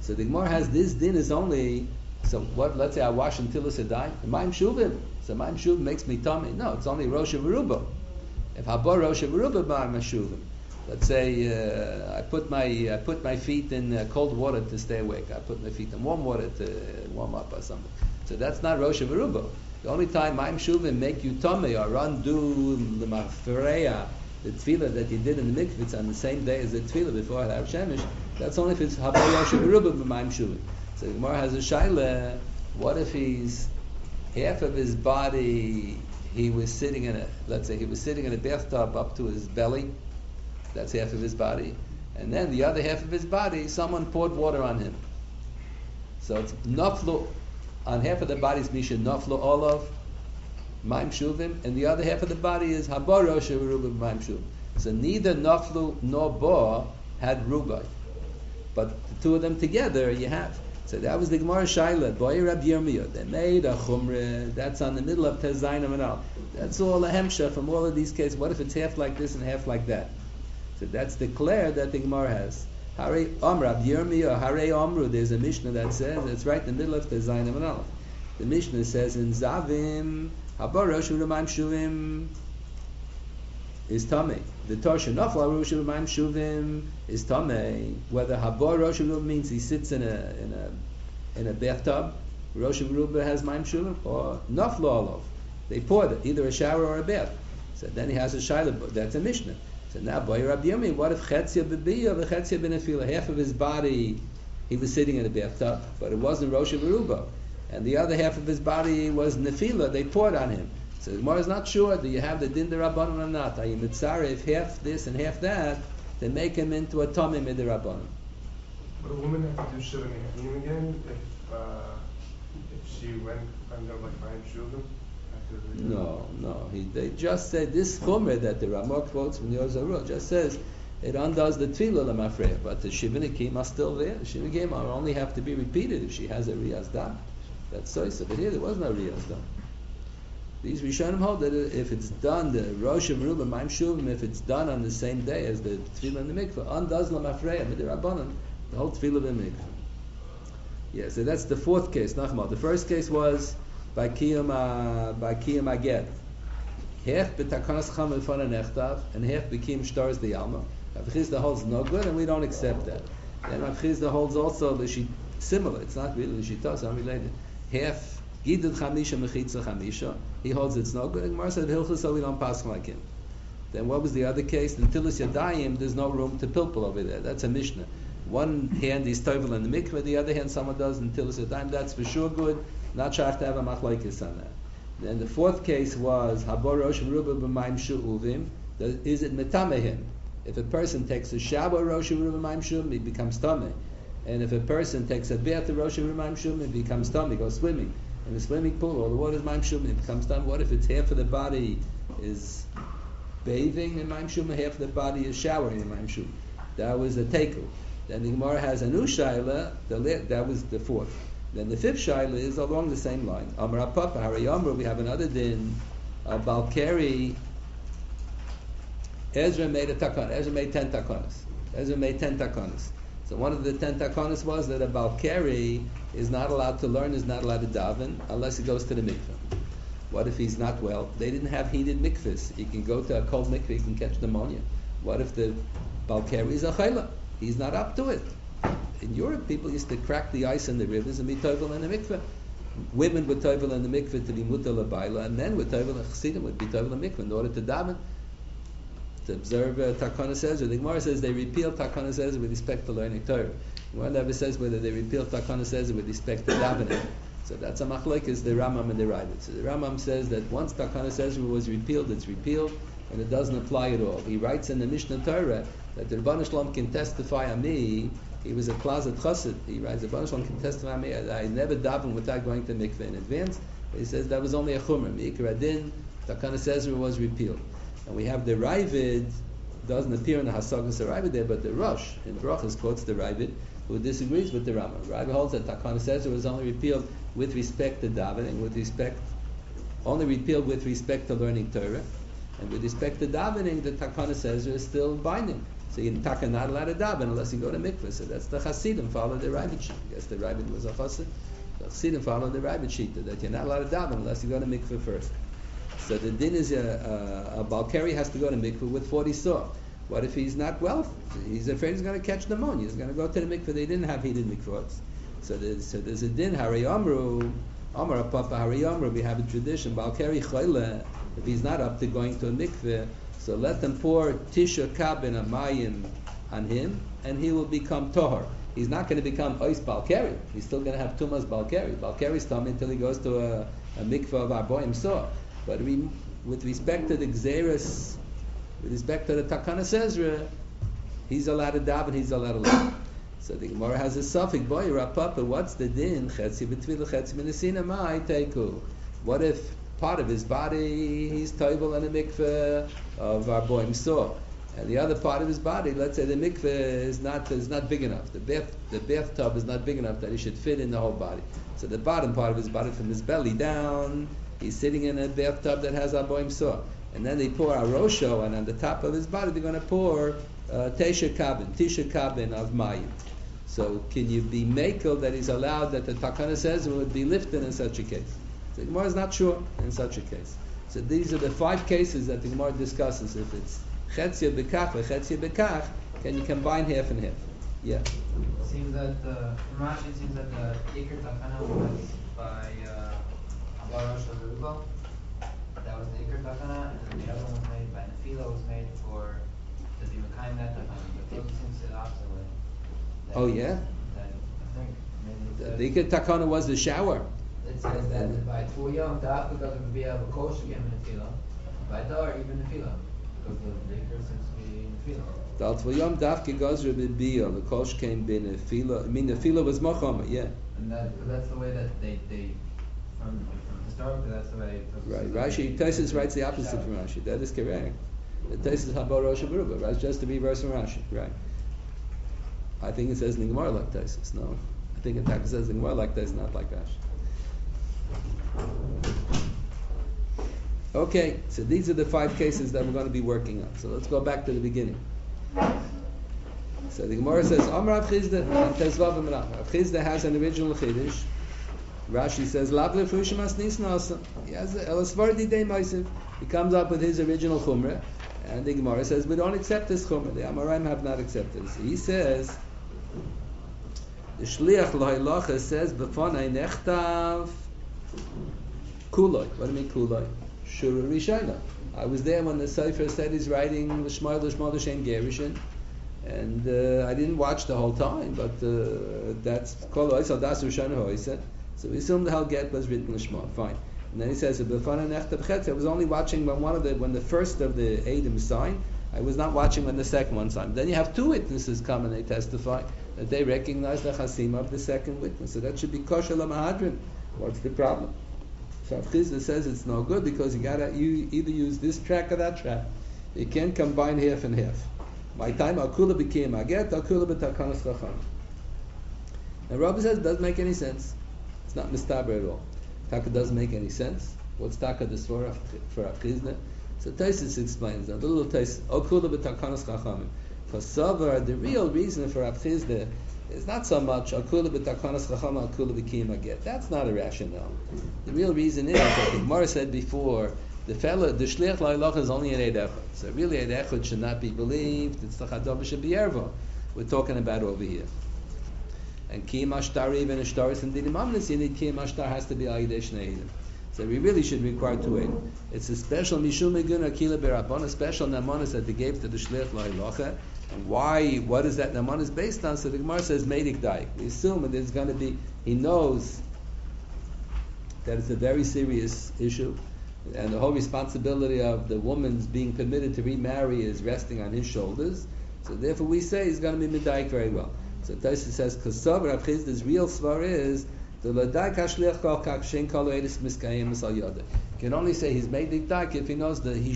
So the Gemara has this din is only, so what, let's say I wash until it's a dime, Maim Shuvim. So Maim Shuvim makes me tummy. No, it's only Rosh Haruba. If Habor Rosh Haruba Maim Shuvim. Let's say I put my feet in cold water to stay awake. I put my feet in warm water to warm up or something. So that's not Rosh Haruba. The only time Maim Shuvim make you tummy or undo the mafreya, the tefillah that you did in the mikvah, it's on the same day as the tefillah before Harav Shemesh, that's only if it's Habor Rosh Haruba b'Maim Shuvim. So the Gemara has a shaila, what if he's half of his body, he was sitting in a bathtub up to his belly, that's half of his body, and then the other half of his body, someone poured water on him. So it's naflu, on half of the body is misha naflu olav, Maim Shuvim, and the other half of the body is Habor Rosh Haruba b'Maim Shuvim. So neither naflu nor bo had rubai, but the two of them together you have. So that was the Gemara Shaila, Boy Rab Yirmiyah. They made a chumrah, that's on the middle of Tezayin and all. That's all a hemshah from all of these cases. What if it's half like this and half like that? So that's the clear that the Gemara has. Hare Rab Yirmiyah, Hare Amru, there's a Mishnah that says, it's right in the middle of Tezayin and all. The Mishnah says in Zavim, Habor Rosh Haruba Shuvim is Tameh. The Torsha Nafla Rosh Haruba Shuvim is Tameh. Whether Habor Rosh Haruba means he sits in a bathtub, Rosh Haruba has Maim Shuvim, or Nafla Olav. They poured it, either a shower or a bath. So then he has a Shaila, that's a Mishnah. So now, Boy Rabbi Yomi, what if Chetzia B'Biyah, the Chetzia B'Nefila, half of his body, he was sitting in a bathtub, but it wasn't Rosh Haruba. And the other half of his body was Nefila, they poured on him. So the Gemara is not sure, do you have the Din D'Rabbanan or not? Are you mitzareh if half this and half that, they make him into a Tomei D'Rabbanan. Would a woman have to do Shiva Ne'anim again if she went under like Maim Shuvim? No. They just say this Chomer that the Ramah quotes from the Ozarot just says it undoes the Tefillah L'Mafreya, but the Shivanikim are still there. The Shivanikim only have to be repeated if she has a Riyaz Dam. That's so. But here there was no Riyaz Dam. These Rishonim hold that if it's done, the Rosh Haruba Maim Shuvim, if it's done on the same day as the Tefillah in the Mikveh, undoes L'Mafreya Midirabbanan, the whole Tefillah in the Mikveh. Yeah, so that's the fourth case. Nachmal. The first case was by Kiyum Aget. Half b'takanas chamel fana nechtav, and half b'kiyum shtars the alma. Rav Chizda holds no good, and we don't accept that. And Rav Chizda holds also similar. It's not really l'shita, it's unrelated. Half gidud chamisha mechitza chamisha. He holds it's no good. And Gemara said hilchos, so we don't pass like him. Then what was the other case? In Tilis Yadayim, there's no room to pilpul over there. That's a Mishnah. One hand is tovel in the mikveh, the other hand someone does in Tilis Yadayim. That's for sure good. Not shach to have a machlokes on that. Then the fourth case was Habor Rosh Haruba b'Maim Shuvim. Is it metamehim? If a person takes a shower Rosh Haruba b'Maim Shuvim, it becomes tameh. And if a person takes a bath of Rosh Haruba b'Maim Shuvim, it becomes tameh. He goes swimming in the swimming pool, all the water is Maim Shuvim, it becomes tameh. What if it's half of the body is bathing in Maim Shuvim, half of the body is showering in Maim Shuvim? That was the tekel. Then the Gemara has a new shaila. That was the fourth. Then the fifth shaila is along the same line. Amar Papa Hari Amar, we have another din. Balkari. Ezra made a takana. Ezra made 10 takanas. So one of the 10 takanas was that a Balkari is not allowed to learn, is not allowed to daven unless he goes to the mikveh. What if he's not well? They didn't have heated mikvehs. He can go to a cold mikveh, he can catch pneumonia. What if the Balkari is a chayla? He's not up to it. In Europe, people used to crack the ice in the rivers and be tovel in the mikveh. Women would tovel in the mikveh to be mutar l'bayla, and men would tovel, chassidim would be tovel in the mikveh in order to daven, to observe Takana says, or the Gemara says they repeal Takana says with respect to learning Torah. The Gemara never says whether they repeal Takana says with respect to davening. So that's a machlokes, the Rambam and the Ravid. So the Rambam says that once Takana says was repealed, it's repealed, and it doesn't apply at all. He writes in the Mishnah Torah that the Rebbeinu Shalom can testify on me. He was a closet chassid. He writes, the Rebbeinu Shalom can testify on me. I never daven without going to mikveh in advance. But he says that was only a chumrah. Mikra din, Takana says was repealed. And we have the Ravid, doesn't appear in the Hasagas of Ravid there, but the Rosh in Brachas quotes the Ravid, who disagrees with the Rambam. Ravid holds that Takana says was only repealed with respect to davening, only repealed with respect to learning Torah, and with respect to davening, the Takana says is still binding. So you're not allowed to daven unless you go to mikveh. So that's the Hasidim follow the Rabbit sheet. I guess the Rabbit was a Chassid. The Hasidim follow the Rabbit sheet that you're not allowed to daven unless you go to mikveh first. So the din is a Balkari has to go to mikveh with 40 saw. What if he's not well? He's afraid he's going to catch pneumonia. He's going to go to the mikveh. They didn't have heated mikvahs. So there's a din, Hari Amru, Amar Papa Hari Amru, we have a tradition, Balkari Choyle, if he's not up to going to a mikveh, so let them pour Tisha Kabin Amayim on him, and he will become Tohar. He's not going to become Ois Balkari. He's still going to have Tumas Balkari. Balkari's tummy until he goes to a mikveh of Arboim Soh. But with respect to the Gzeres, with respect to the Takana Sezra, he's allowed to daven, he's allowed to learn. So the Gemara has a suffix, boy, Rapapa, what's the din? Chetzi b'tvilah, chetzi b'nesina, ma'ai teiku. What if part of his body, he's toivel in a mikveh of Arboim Soh, and the other part of his body, let's say the mikveh is not big enough. The bathtub is not big enough that he should fit in the whole body. So the bottom part of his body, from his belly down, he's sitting in a bathtub that has Arboim Soh. And then they pour Arosho, and on the top of his body they're going to pour Tisha Kabin of Mayim. So can you be makel that he's allowed, that the Takana says would be lifted in such a case? So the Gemara is not sure in such a case. So these are the 5 cases that the Gemara discusses. If it's Chetzia Bekach or Chetzia Bekach, can you combine half and half? Yeah. It seems that from Rashi, it seems that the Iker Takana was by Abarosh Aruba. That was the Iker Takana, and then the other one was made by Nefila, was made for to be Mekayim that Takana. But those seem to the opposite way. Oh yeah? I think maybe The Iker Takana was the shower. it says that by Tvuyam Daf, because it would be a Kosh again in Nefila. By Dar, even Nefila. Because the Iker seems to be Nefila. Dal Tvuyam Dafke Gozra B'Biyah, the Kosh came bin Nefila. I mean, Nefila was Mochama, yeah. And that's the way that they from historically, that's the way. Right. Rashi, Taisus writes the opposite from Rashi. That is correct. Taisus Haba Rosh Aruba. Right? Just the reverse from Rashi. Right. I think it says in the Gemara like Taisus. No, I think it says in the Gemara like Taisus, not like Rashi. Okay, so these are the 5 cases that we're going to be working on. So let's go back to the beginning. So the Gemara says, Amar Rav Chizda and Tezvav Amrav. Rav Chizda has an original Chiddush. Rashi says, Labli Frushim Asnis Nasa. He has a Elasvardi Dei Maisiv. He comes up with his original Chumrah. And the Gemara says, we don't accept this Chumrah. The Amoraim have not accepted this. He says, the Shliach Lohilacha says, B'fonai Nechtav Kuloi. What do you mean Kuloi? Shura Rishayna. I was there when the Sefer said he's writing L'shmoy L'shem Gerishin, and I didn't watch the whole time, but that's Kol Oisal Das Rishayna Hoiset. So we assume the whole get was written L'shmoy. Fine. And then he says, I was only watching when the first of the Eidim signed. I was not watching when the second one signed. Then you have 2 witnesses come and they testify that they recognize the Chasim of the second witness. So that should be kosher l'mahadrin. What's the problem? So Chizda says it's no good because you either use this track or that track. You can't combine half and half. My time Akula became Aget, Akula b'takanas chacham. And Rabbi says it doesn't make any sense. It's not mistaber at all. Taka doesn't make any sense. What's Taka the Svara for Chizda? So Taisus explains that. The little Taisus, Akula b'takanas chachamim. For Savar, the real reason for Rav Chizda is not so much Akula b'takanas chacham, Akula b'kiyim aget. That's not a rationale. The real reason is, like the Gemara said before, the shliach la'ilach is only an eid echad. So really eid echad should not be believed. It's the chadov should be erva. We're talking about over here. And kiyim ashtar, even ashtaris and dinim amnis, you need kiyim ashtar has to be ayidei shnei eidim. So we really should require 2 eidim. It's a special mishum egun akila berabon, a special namanis that they gave to the shliach la'ilach. And why? What is that namanis based on? So the Gemara says meidik daik. We assume that there's going to be. He knows that it's a very serious issue, and the whole responsibility of the woman's being permitted to remarry is resting on his shoulders. So therefore, we say he's going to be medaik very well. So Taisa says, "Kasav Rav Chizda's real svar is the ladai kashliach kol kak shein kol edis miskayim misal yada." Can only say he's meidik daik if he knows that he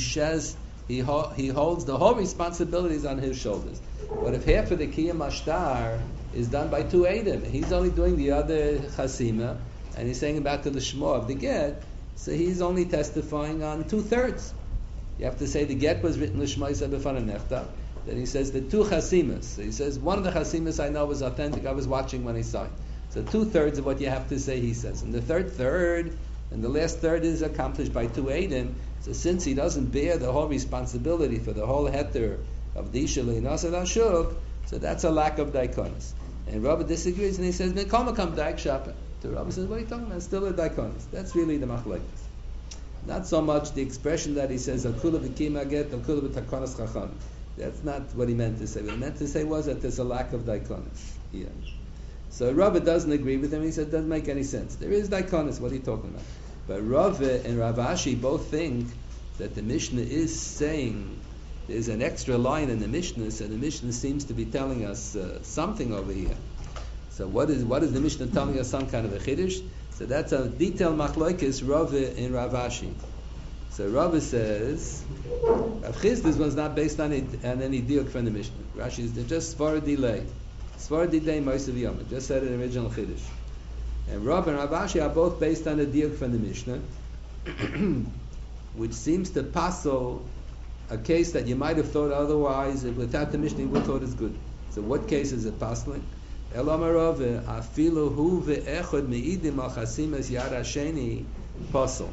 holds the whole responsibilities on his shoulders. But if half of the kiyam ashtar is done by 2 eidim, he's only doing the other chasima, and he's saying about the shmo of the get, so he's only testifying on 2/3. You have to say the get was written l'shmaisa b'fana nechta, Then he says the two chasimas. So he says one of the chasimas I know was authentic. I was watching when he signed. So 2/3 of what you have to say, he says. And the third, and the last third is accomplished by two eidim. So since he doesn't bear the whole responsibility for the whole heter of the isha le'nasad ashuk, so that's a lack of daikonis. And Rabbi disagrees and he says, "Mikol makam daik shapa." So Rabbi says, "What are you talking about? It's still a daikonis." That's really the machlokes. Not so much the expression that he says "Akula v'kima get, akula v'takonis chacham." That's not what he meant to say. What he meant to say was that there's a lack of daikonis. Yeah. So Rava doesn't agree with him. He said, doesn't make any sense. There is daikonis. What are you talking about? But Rava and Rav Ashi both think that the Mishnah is saying there's an extra line in the Mishnah, so the Mishnah seems to be telling us something over here. So what is the Mishnah telling us? Some kind of a chiddush? So that's a detailed machlokes Rava and Rav Ashi. So Rava says, Rav Chisda's was not based on any diuk from the Mishnah. Rashi is just Sfar delay. Sfar delay Moshe V'Yom. Just said an original chiddush. And Rava and Rav Ashi are both based on a diuk from the Mishnah, which seems to passel a case that you might have thought otherwise, without the Mishnah you would have thought is good. So what case is it passeling? Elamar Rava, afilu hu ve'echad me'idim al chasimas yad hasheni pasel.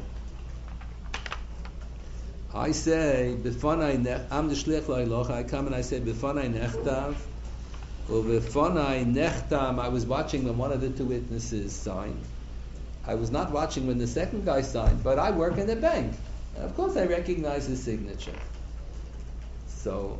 I say, I'm the shliach la'ilocha, I come and I say, b'fanai nechtav, or b'fanai nechtam, I was watching when one of the two witnesses signed. I was not watching when the second guy signed, but I work in the bank. And of course I recognize his signature. So,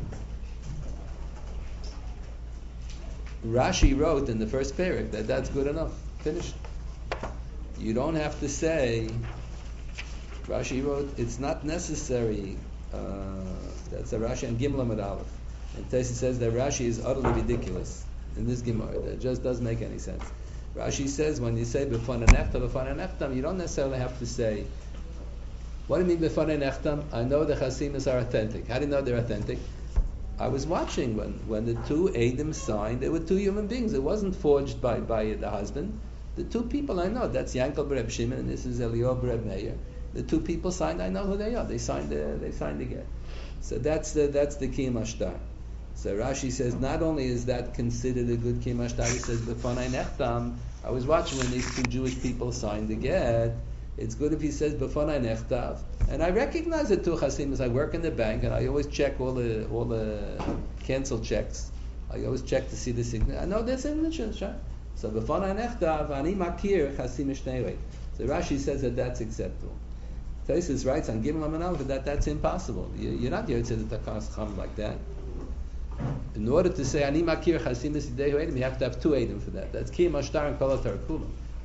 Rashi wrote in the first parak that that's good enough. Finished. You don't have to say, Rashi wrote, it's not necessary. That's a Rashi and Gimel Amud Aleph. And Tesi says that Rashi is utterly ridiculous in this Gemara. That just doesn't make any sense. Rashi says when you say b'fanei nechtam, you don't necessarily have to say, what do you mean b'fanei nechtam? I know the chasimas are authentic. How do you know they're authentic? I was watching when the two Eidim signed. They were two human beings. It wasn't forged by the husband. The two people I know. That's Yankel B'Reb Shimon and this is Eliyahu B'Reb Meir. The two people signed. I know who they are. They signed the get. So that's the Kiyum Ashtar. So Rashi says not only is that considered a good Kiyum Ashtar, he says b'fanai nechtam. I was watching when these two Jewish people signed the get. It's good if he says b'fanai nechtav. And I recognize the two chasimas. I work in the bank and I always check all the cancel checks. I always check to see the signature. I know their signatures, right? So b'fanai nechtav ani makir chasim shnei. So Rashi says that that's acceptable. Tosfos writes on Gimel Amud Aleph that that's impossible. You're not here to say the Takanas Cham like that. In order to say Ani Makir Chasimis Yidehu Eidim, you have to have two Eidim for that. That's Kiyum Ashtar and Kol HaTarkulim.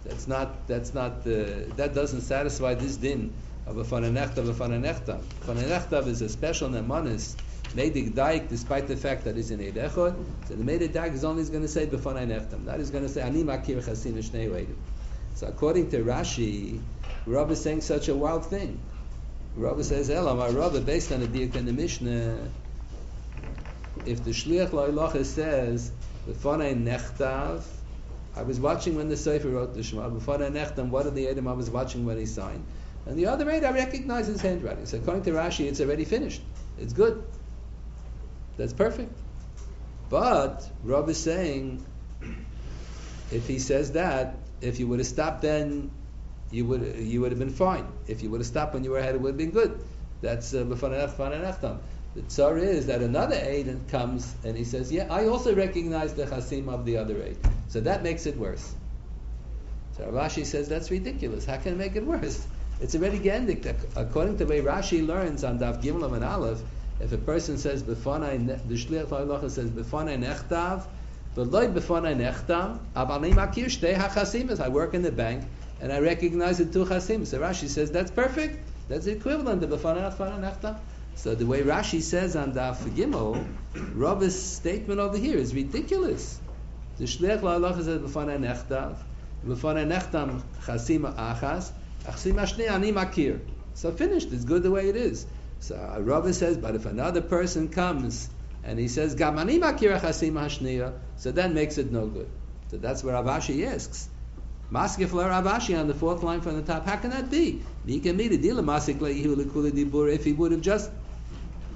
That doesn't satisfy this din of a B'fanei Nechtav. B'fanei Nechtav is a special nemanis Meidik Daik, despite the fact that it's in Eid Echad. So the Meidik Daik is only going to say B'fanei Nechtav. That is going to say Ani Makir Chasimis Shnei Eidim. So according to Rashi, Rabbi is saying such a wild thing. Rabbi says, Elam, our Rabbi, based on the diuk in the Mishnah, if the Shliach La'ilacha says, B'fanei Nechtav, I was watching when the Sefer wrote the Shema, B'fanei Nechtav, what are the Edom I was watching when he signed? And the other Ed, I recognize his handwriting. So according to Rashi, it's already finished. It's good. That's perfect. But Rabbi is saying, if he says that, if you would have stopped then, you would have been fine. If you would have stopped when you were ahead, it would have been good. That's b'fanei nechtam. The tzar is that another aid comes and he says, yeah, I also recognize the chasim of the other aid. So that makes it worse. So Rashi says that's ridiculous. How can it make it worse? It's already gendik. According to the way Rashi learns on Daf Gimel and Aleph, if a person says b'fanei, the Shliach La'ilacha says b'fanei nechtav, v'loi b'fanei nechtam, aval ni makir shtei hachasimas. I work in the bank and I recognize the two chasim. So Rashi says that's perfect. That's the equivalent of b'fanei nechtam. So the way Rashi says on Daf Gimel, Rabbi's statement over here is ridiculous. The Shliach La'ilacha says b'fanei nechtam chasima achas, chasima shnei ani makir. So finished. It's good the way it is. So Rabbi says, but if another person comes and he says gam ani makir chasima hashniya, so that makes it no good. So that's where Rav Ashi asks. Maskef la Rav Ashi on the fourth line from the top. How can that be? If he would have just, the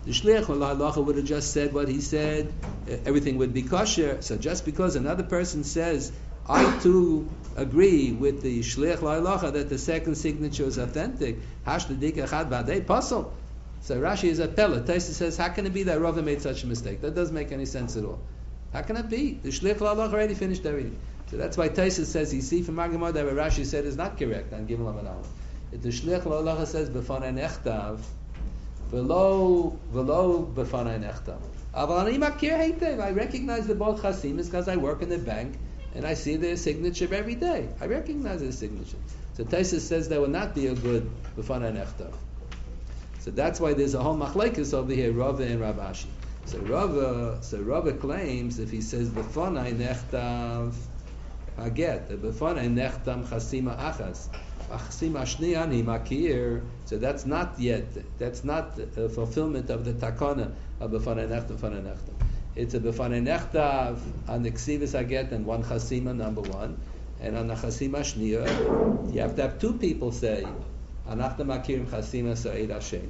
The shliach halacha would have just said what he said, everything would be kosher. So just because another person says, I too agree with the shliach halacha that the second signature is authentic, hashtadik echad b'adei pasal. So Rashi is at Pella. Taisa says, how can it be that Rava made such a mistake? That doesn't make any sense at all. How can it be? The shliach halacha already finished everything. So that's why Taisa says, you see from Magamah that what Rashi said is not correct on Gimel Amud Aleph. If the shliach halacha says b'fanei nechtav, v'lo b'fanei nechtav. Aval ani makir heitev. I recognize the both chasimis because I work in the bank and I see their signature every day. I recognize their signature. So Taisa says that would not be a good b'fanei nechtav. So that's why there's a whole machlekes over here, Rava and Rav Ashi. So Rava claims if he says b'fanei nechtav haget, b'fanei nechtam chasima achas, chasima shniya ani makir. So that's not a fulfillment of the takana of b'fanei nechtam. It's a b'fanei nechtav on the ksivus haget and one chasima, number one, and on the chasima shniya you have to have two people say anachta makirim chasima sa'id hasheni.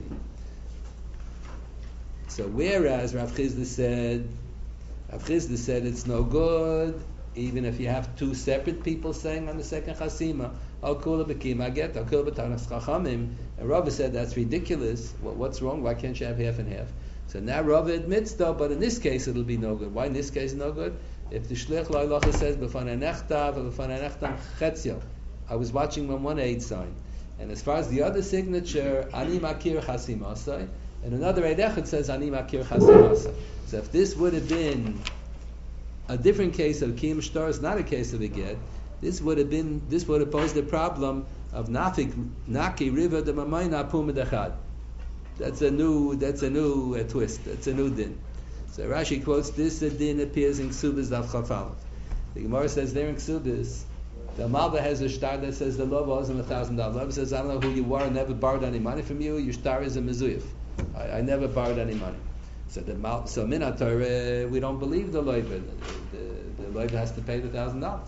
So whereas Rav Chizda said it's no good even if you have two separate people saying on the second chasima, al kula b'kima get, al kula b'tanas chachamim, and Rava said that's ridiculous. What's wrong? Why can't you have half and half? So now Rava admits though, but in this case it'll be no good. Why in this case no good? If the shliach la'alacha says b'fanei nechtav or b'fanei nechtam chetzio, I was watching on one aid sign, and as far as the other signature, ani makir chasimasa, and another Eid Echad says ani makir chasimasa. So if this would have been a different case of kiyum shtar, is not a case of a get, this would have posed the problem of naki riva de mamayna pum dechad. That's a new twist. That's a new din. So Rashi quotes this din appears in Ksubis Daf Chafal. The Gemara says there in Ksubis, the Malva has a shtar that says the love owes him $1,000. The Malva says, I don't know who you are, I never borrowed any money from you. Your shtar is a mezuyif. I never borrowed any money. So min HaTorah, we don't believe the loiva. The loiva has to pay the $1,000.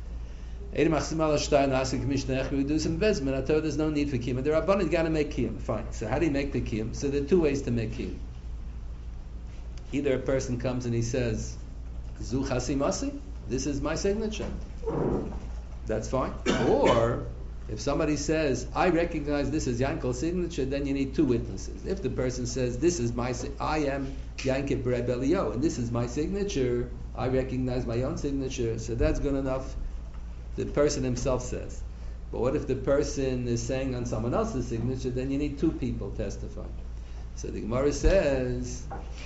We do some investment. I told there's no need for kiyum. The Rabbanan got to make kiyum. Fine. So how do you make the kiyum? So there are two ways to make kiyum. Either a person comes and he says, Zu chasimasi, this is my signature. That's fine. Or if somebody says, I recognize this as Yankel's signature, then you need two witnesses. If the person says, I am Yankel Bereb Elio, and this is my signature, I recognize my own signature, so that's good enough. The person himself says. But what if the person is saying on someone else's signature? Then you need two people testifying. So the Gemara says,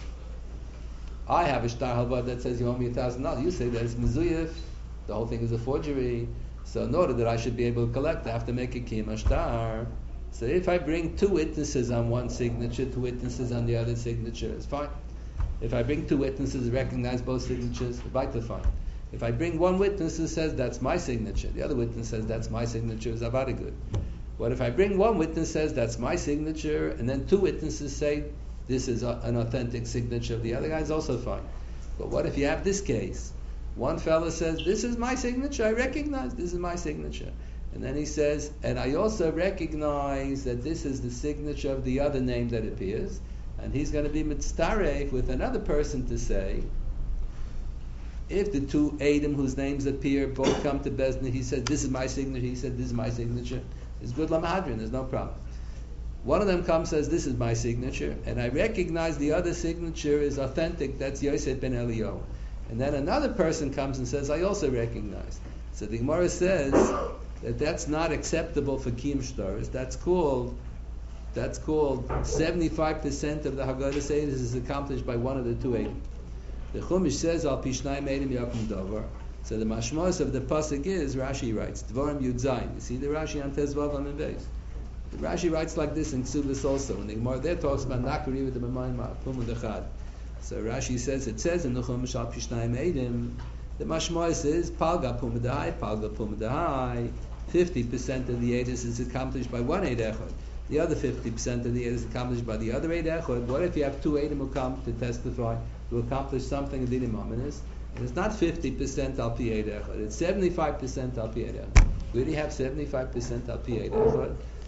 I have a shtar halva that says you owe me $1,000. You say that it's mezuyif. The whole thing is a forgery. So in order that I should be able to collect, I have to make a kiyum shtar. So if I bring two witnesses on one signature, two witnesses on the other signature, it's fine. If I bring two witnesses, recognize both signatures, fine. If I bring one witness who says that's my signature, the other witness says that's my signature, is avada good. What if I bring one witness says that's my signature, and then two witnesses say this is an authentic signature of the other guy, is also fine. But what if you have this case? One fellow says, this is my signature, I recognize this is my signature. And then he says, and I also recognize that this is the signature of the other name that appears, and he's going to be mitztaref with another person to say, if the two Eidim whose names appear both come to Bezdin, he said, this is my signature, he said, this is my signature, it's good lamahadrin, there's no problem. One of them comes and says, this is my signature, and I recognize the other signature is authentic, that's Yosef ben Elio. And then another person comes and says, I also recognize. So the Gemara says that that's not acceptable for kiyum shtars. That's called 75% of the Haggadah Seder is accomplished by one of the two Eidim. The Chumash says, Al Pishnayim Eidim Yakum Davar. So the mashmos of the pasuk is, Rashi writes, Dvarim Yud Zayin. You see the Rashi on Tezvav Amid Beis. Rashi writes like this in Ksubis also. When the Gemara there talks about Nakari with the Mamayim Ma'apum Dechad. So Rashi says, it says in the Chumash Al Pishnayim Eidim, the mashmos is Palga Pum Dehai, Palga Pum Dehai. 50% of the Eidos is accomplished by one Eid Echad. The other 50% of the Eid is accomplished by the other Eid Echad. What if you have two Eidim who come to testify to accomplish something in Dinim Ominous? And it's not 50% al pi Eid Echad. It's 75% al pi Eid Echad. We already have 75% al pi Eid Echad.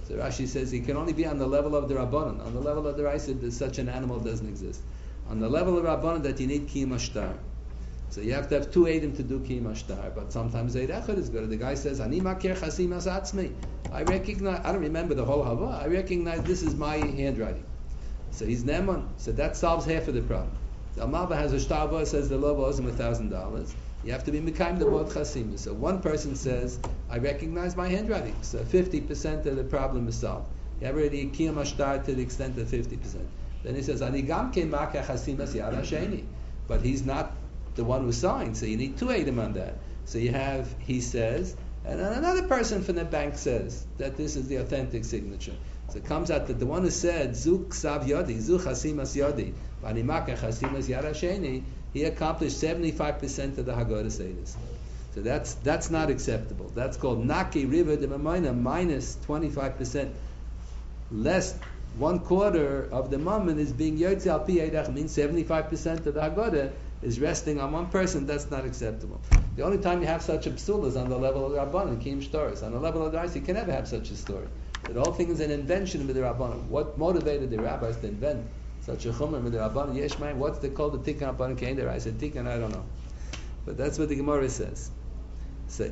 So Rashi says he can only be on the level of the Rabbanan. On the level of the Raisa, such an animal doesn't exist. On the level of Rabbanan, that you need Kiyum Ashtar. So you have to have 2 Eidim to do Kiyum Ashtar, but sometimes Eid Echad is good. The guy says, Ani makir chasim as atzmi. I don't remember the whole Hava, I recognize this is my handwriting. So he's Neman. So that solves half of the problem. The Almava has a shtar, says the law owes him $1,000. You have to be Mekayim the Bod Chasim. So one person says, I recognize my handwriting. So 50% of the problem is solved. You have already Kiyum Ashtar to the extent of 50%. Then he says, Ani gam ke makir chasim as yad hasheni. But he's not the one who signed, so you need 2 Eidim on that. So you have, he says, and then another person from the bank says that this is the authentic signature. So it comes out that the one who said, Zu ksav yodi, Zu chasimas yodi, v'animaka chasimas yad hasheni, he accomplished 75% of the Haggadah Seder. So that's not acceptable. That's called Naki Riva de Mamayna, minus 25%. Less 1/4 of the moment is being Yotzi al Pi Eidach, means 75% of the Haggadah is resting on one person. That's not acceptable. The only time you have such a psul is on the level of the Rabbanan, Kiyum Shtaris. On the level of the Raisa, you can never have such a story. The whole thing is an invention with the Rabbanan. What motivated the rabbis to invent such a chumrah with the Rabbanan? Yesh Mayim, what's they called the Tikkun Rabbanan Kain der? I said Tikkun, I don't know. But that's what the Gemara says. So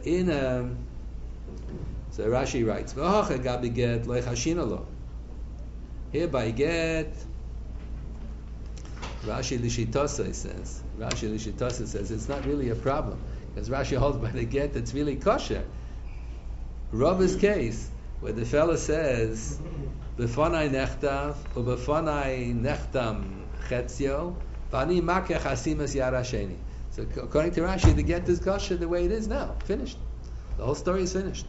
so Rashi writes, V'hocha gabi get lo yachashina lo. Hereby get, Rashi Lishitasa says it's not really a problem, because Rashi holds by the get it's really kosher. Rava's case, where the fellow says, B'fanai nechtav, or b'fanai nechtam chetzio, v'ani makeh chasimas yad hasheni. So according to Rashi, the get is kosher the way it is now, finished. The whole story is finished.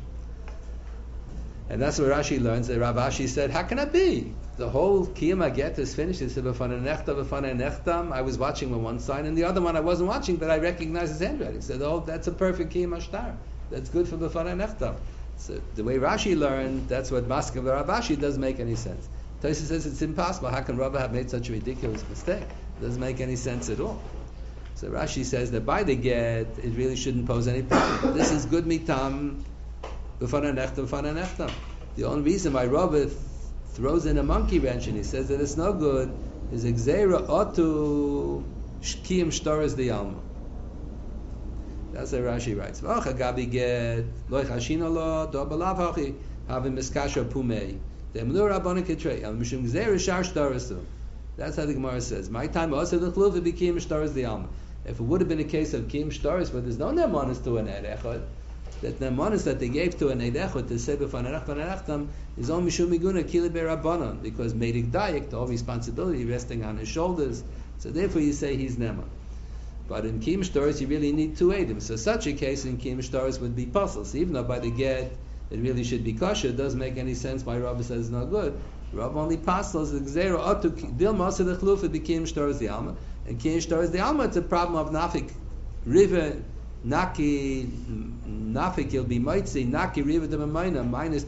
And that's what Rashi learns, that Rav Ashi said, how can it be? The whole Kiyum HaGet is finished. He said, B'fanei nechtam. I was watching on one side, and the other one I wasn't watching, but I recognized his handwriting. He said, that's a perfect Kiyum HaShtar. That's good for B'fanei nechtam. So the way Rashi learned, that's what Maskav Rav Ashi doesn't make any sense. Tosfos says it's impossible. How can Rav have made such a ridiculous mistake? It doesn't make any sense at all. So Rashi says that by the get, it really shouldn't pose any problem. This is good mitam, b'fanei nechtam. The only reason why Rav throws in a monkey wrench and he says that it's no good is Gzeira otu Kiyum Shtaris de Alma. That's what Rashi writes. V'ocha gabi get lo yachashina lo do balav hachi havim miskasha pumei de'emlu rabbanan ketrei al mishum Gzeira shar Shtarisu. That's how the Gemara says. My time also the chluv be Kiyum Shtaris de Alma. If it would have been a case of Kiyum Shtaris, but there's no nemanis to an erechad, that the manas that they gave to an Eidechot to say b'fanei nechtam is on mishum miguna kili be'rabbanon, because Meidik Dayik, the whole responsibility resting on his shoulders, so therefore you say he's Neman. But in Kiyum Shtaris you really need 2 Eidim, so such a case in Kiyum Shtaris would be puzzles. So even though by the get it really should be kosher, it doesn't make any sense why Rabbi says it's not good. Rabbi only puzzles the Gzeira otu dil masa the chluf be Kiyum Shtaris the Alma, and Kiyum Shtaris the Alma it's a problem of nafik river. Naki nafik you'll be mitzi naki riva de mamayna minus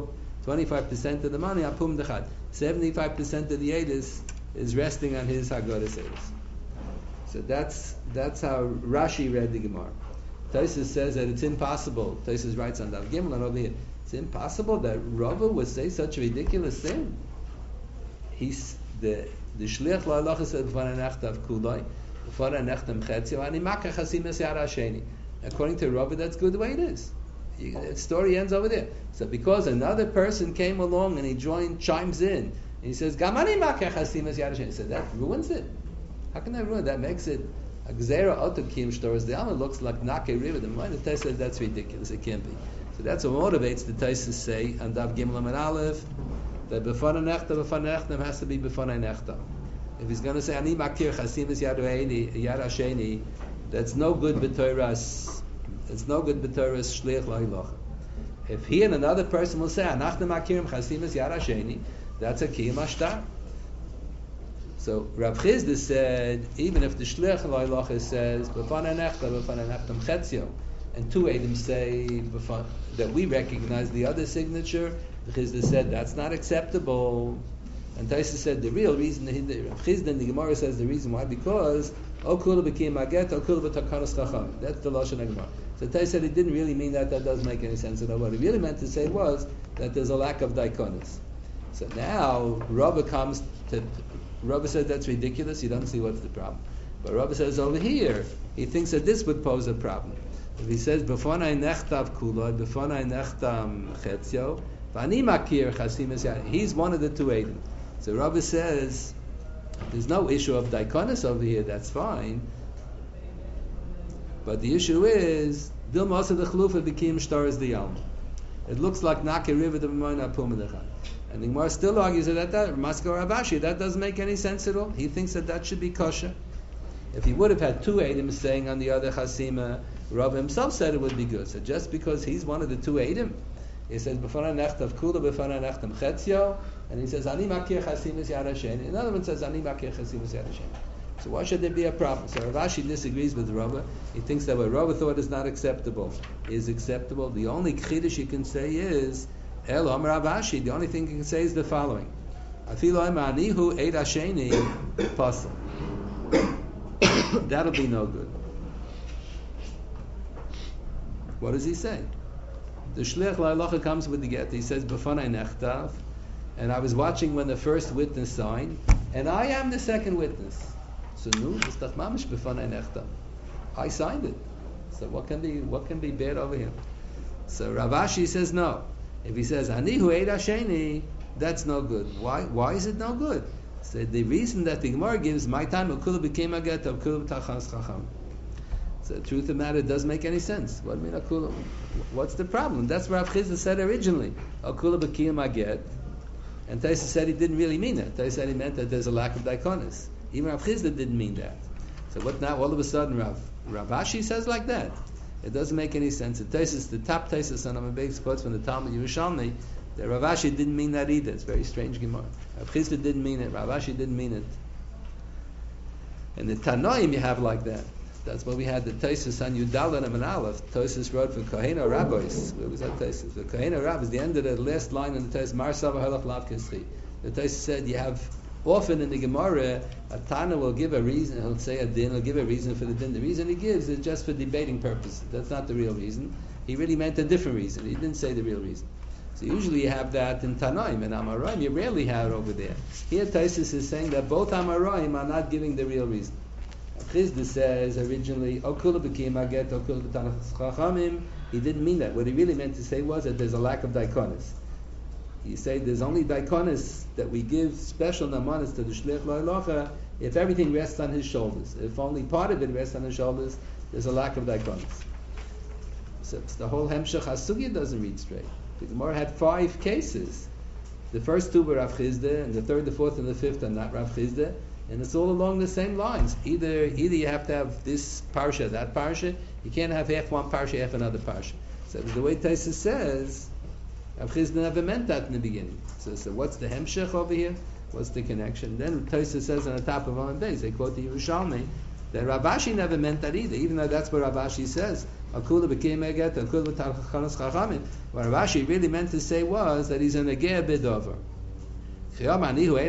25% of the money apum dechad. 75% of the aid is resting on his Haggadah Seder. So that's how Rashi read the Gemara. Tosfos says that it's impossible. Tosfos writes on Daf Gimel and over here, it's impossible that Rava would say such a ridiculous thing. He's the shliach la'alacha said b'fanei nechtav kulai. According to Rabbi, that's good the way it is. The story ends over there. So because another person came along and he chimes in, and he says, Gamani makach hasimas yad hasheni. So that ruins it. How can that ruin it? That makes it a gzeira otu kiyum shtaris. The Alma looks like nake riva. The mind of Tosfos says that's ridiculous. It can't be. So that's what motivates the Tosfos say and Daf Gimel and Aleph that b'fanei nechtam has to be b'fanei nechtam. If he's going to say ani makir chasimas yad hasheni, that's no good b'toras. It's no good b'toras shliach la'ilocha. If he and another person will say anachnu makirim chasimas yad hasheni, that's a kiyum hashtar. So Rav Chizda said even if the shliach la'ilocha says b'fanei nechtam chetzio, and 2 Eidim say that we recognize the other signature, Chizda said that's not acceptable. And Tosfos said the real reason, Chizda in the Gemara says the reason why, because Okula became Maget, Okula b'takanos chacham. That's the Lashon HaGemara. So Tosfos said it didn't really mean that doesn't make any sense at all. What he really meant to say was that there's a lack of daikonis. So now Rabba comes to Rabba said that's ridiculous. You don't see what's the problem. But Rabba says over here he thinks that this would pose a problem. If he says b'fonai nechtav kulod, b'fonai nechtam chetzio, v'ani makir chasimas yad, he's one of the two Eidim. So Rabba says there's no issue of daikonis over here. That's fine. But the issue is Dil Masa the Chalufa became Shtaras the Yalma. It looks like Nake River the B'moina Pumadachan. And the Gemara still argues that Maskar Ravashi, that doesn't make any sense at all. He thinks that should be kosher. If he would have had two Eidim saying on the other Chasima, Rabbi himself said it would be good. So just because he's one of the two Eidim, he says B'fana Nechtav Kula, B'fana Nechtam Chetzio, and he says Ani Makir Chasimas Yad Hashem. Another one says Ani Makir Chasimas Yad Hashem. So why should there be a problem? So Ravashi disagrees with Rabba. He thinks that what Rabba thought is not acceptable is acceptable. The only chiddush you can say is El Amar Ravashi. The only thing you can say is the following: Afilu Anihu Eid Hasheni Pasal. That'll be no good. What does he say? The Shliach La'alacha comes with the get. He says B'fanai Nechtav, and I was watching when the first witness signed, and I am the second witness. So no, it's not mamish b'fanai nechtav. I signed it. So what can be bad over here? So Ravashi says no. If he says Anihu Eid Hasheni, that's no good. Why is it no good? So the reason that the Gemara gives, my time Akula became a get of Akula b'tachas chacham. So the truth of the matter, it doesn't make any sense. What do you mean Akula? What's the problem? That's what Rav Chizda said originally. Akula became a get, and Taisa said he didn't really mean it. Taisa said he meant that there's a lack of daikonis. Even Rav Chizda didn't mean that. So what now? All of a sudden, Ravashi says like that. It doesn't make any sense. The top Taisus on a big quotes from the Talmud Yerushalmi, that Ravashi didn't mean that either. It's very strange Gemara. Rav Chizda didn't mean it. Ravashi didn't mean it. And the Tanoim you have like that. That's why we had the Taisus on Yudal and Aleph. Taisus wrote for Kohena Rabbis. Where was that Taisus? The Kohena Rabbis, the end of the last line in the Taisus, Mar Sava Halach Lav Kisri. The Taisus said you have often in the Gemara, a Tana will give a reason, he'll say a din, he'll give a reason for the din. The reason he gives is just for debating purposes. That's not the real reason. He really meant a different reason. He didn't say the real reason. So usually you have that in Tanaim and Amoraim. You rarely have it over there. Here Taisus is saying that both Amoraim are not giving the real reason. Chizda says originally, Okula became Aget, Okula b'tanachas chachamim. He didn't mean that. What he really meant to say was that there's a lack of daikonis. He said there's only daikonis that we give special namanis to the Shliach La'alacha if everything rests on his shoulders. If only part of it rests on his shoulders, there's a lack of daikonis. So the whole Hemshech HaSugya doesn't read straight. The Gemara had 5 cases. The first 2 were Rav Chizda, and the 3rd, the 4th, and the 5th are not Rav Chizda. And it's all along the same lines. Either you have to have this parsha, that parsha. You can't have half one parsha, half another parsha. So the way Taisa says, Rav Chizda never meant that in the beginning. So what's the hemshech over here? What's the connection? Then Taisa says on the top of Amud Beis, they quote the Yerushalmi, that Ravashi never meant that either, even though that's what Ravashi says. Akula became eget, akula b'tachanas chachamim. What Ravashi really meant to say was that he's an egeh bidover. It's a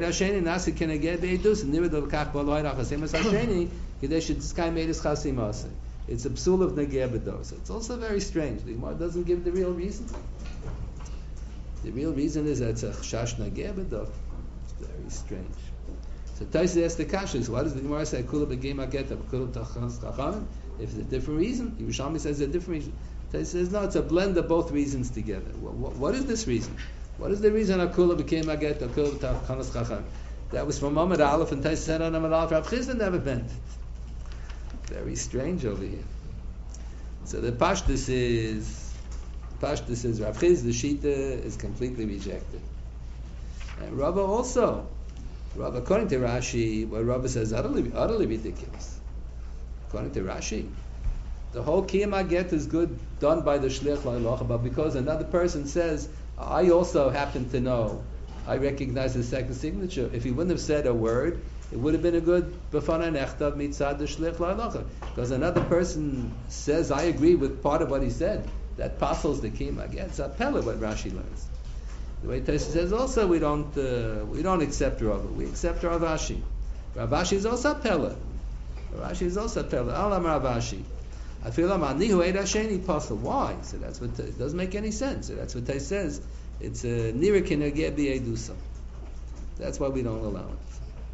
psul of negeh b'dor. So it's also very strange. The Gemara doesn't give the real reason. The real reason is that it's a chash negeh b'dor. It's very strange. So Taisa asks the kashas, why does the Gemara say kula b'gei mageta kula b'tachas chachamim? If it's a different reason, Yerushalmi says it's a different reason. Taisa says no, it's a blend of both reasons together. What is this reason? What is the reason Akula became Aget, Akula B'Tachanas Chacham? That was from Amud Aleph, and Taisa said on Amud Aleph, Rav Chizda never meant it. Very strange over here. So the Pashtus is Rav Chizda Shita is completely rejected. And Rabba also. Rabba, according to Rashi, what Rabba says is utterly ridiculous. According to Rashi, the whole Kiyam Aget is good done by the Shliach La'alacha, but because another person says, I also happen to know, I recognize the second signature. If he wouldn't have said a word, it would have been a good b'fanai nechtav mitzad the Shliach La'alacha. Because another person says, I agree with part of what he said. That passes the Kiyam Aget. It's a pella what Rashi learns. The way Taisa says also, we don't accept Rava. We accept Ravashi. Ravashi is also a pella. Ravashi is also a pella. Alam Ravashi. I feel Anihu Eid Hasheni Pasal. Why? So that's what it doesn't make any sense. So that's what Taisa says. It's a nira kinegeh b'edusa. That's why we don't allow it.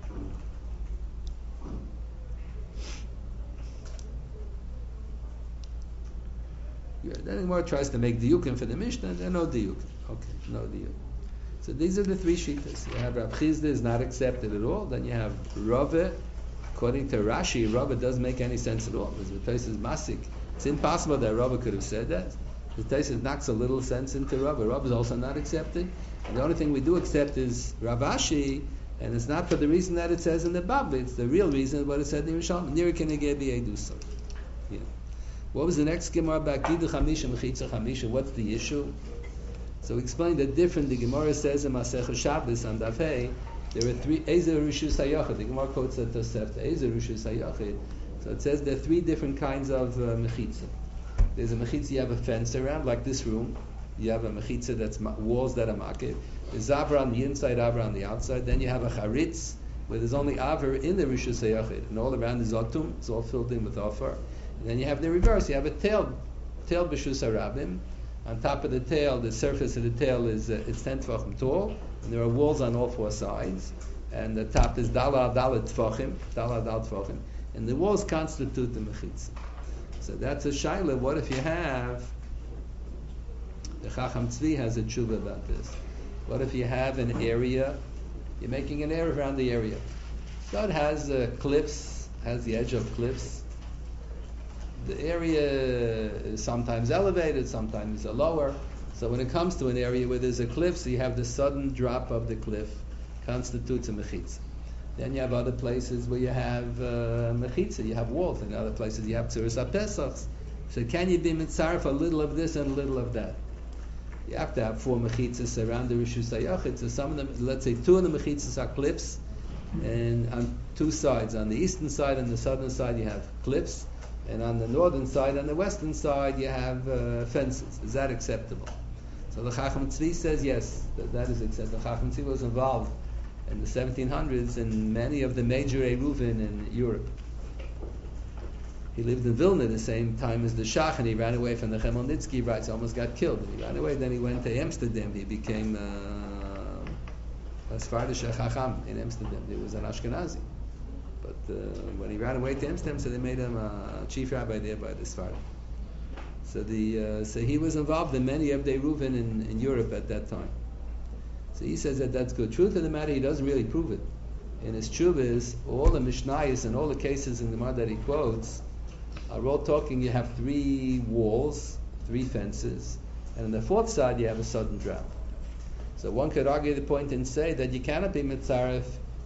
Yeah, then the Gemara tries to make diukim for the Mishnah, and there are no diukim. Okay, no diukim. So these are the three shittas. You have Rav Chizda is not accepted at all. Then you have Rava. According to Rashi, Rava doesn't make any sense at all. Because the Tais is masik. It's impossible that Rava could have said that. The Tais knocks a little sense into Rava. Rava is also not accepted. And the only thing we do accept is Rav Ashi, and it's not for the reason that it says in the Bava. It's the real reason what it said in the Yerushalmi. Nira kenegeh b'edusa. Yeah. What was the next Gemara about Gidu Chamisha Mechitza Chamisha? What's the issue? So we explained that different. The Gemara says in Masechah Shabbos on Daf Hey, there are three Ezer Rishus Hayachid. The Gemara quotes the Tosefta Ezer Rishus Hayachid. So it says there are three different kinds of mechitza. There's a mechitza you have a fence around, like this room. You have a mechitza that's walls that are makif. There's avra on the inside, avra on the outside. Then you have a charitz where there's only avra in the Rishus Hayachid, and all around is otum. It's all filled in with afar. And then you have the reverse. You have a tail b'shus harabim. On top of the tail, the surface of the tail is it's 10 tefachim tall, and there are walls on all four sides. And the top is dala tefachim, and the walls constitute the mechitza. So that's a shaila. What if you have? The Chacham Tzvi has a tshuva about this. What if you have an area? You're making an area around the area. So it has cliffs, has the edge of cliffs. The area is sometimes elevated, sometimes lower. So when it comes to an area where there's a cliff, so you have the sudden drop of the cliff, constitutes a mechitza. Then you have other places where you have mechitza, you have walls, and other places you have tzuras ha-pesachs. So can you be mitzaref a little of this and a little of that? You have to have 4 mechitzas around the Rishus HaYachid. So some of them, let's say 2 of the mechitzas are cliffs, and on 2 sides, on the eastern side and the southern side you have cliffs, and on the northern side and the western side you have fences. Is that acceptable? So the Chacham Tzvi says yes, that is acceptable. The Chacham Tzvi was involved in the 1700s in many of the major Eruvin in Europe. He lived in Vilna the same time as the Shach, and he ran away from the Chmielnicki riots, almost got killed. He ran away, then he went to Amsterdam. He became a Sephardic Chacham in Amsterdam. He was an Ashkenazi. But when he ran away to Amsterdam, so they made him a chief rabbi there by the Sephardim. So he was involved in many of the Eruvin in Europe at that time. So he says that that's good. Truth of the matter, he doesn't really prove it. In his Chuvas, all the Mishnayos and all the cases in the Gemara that he quotes are all talking, you have 3 walls, 3 fences, and on the 4th side you have a sudden drop. So one could argue the point and say that you cannot be mitzaref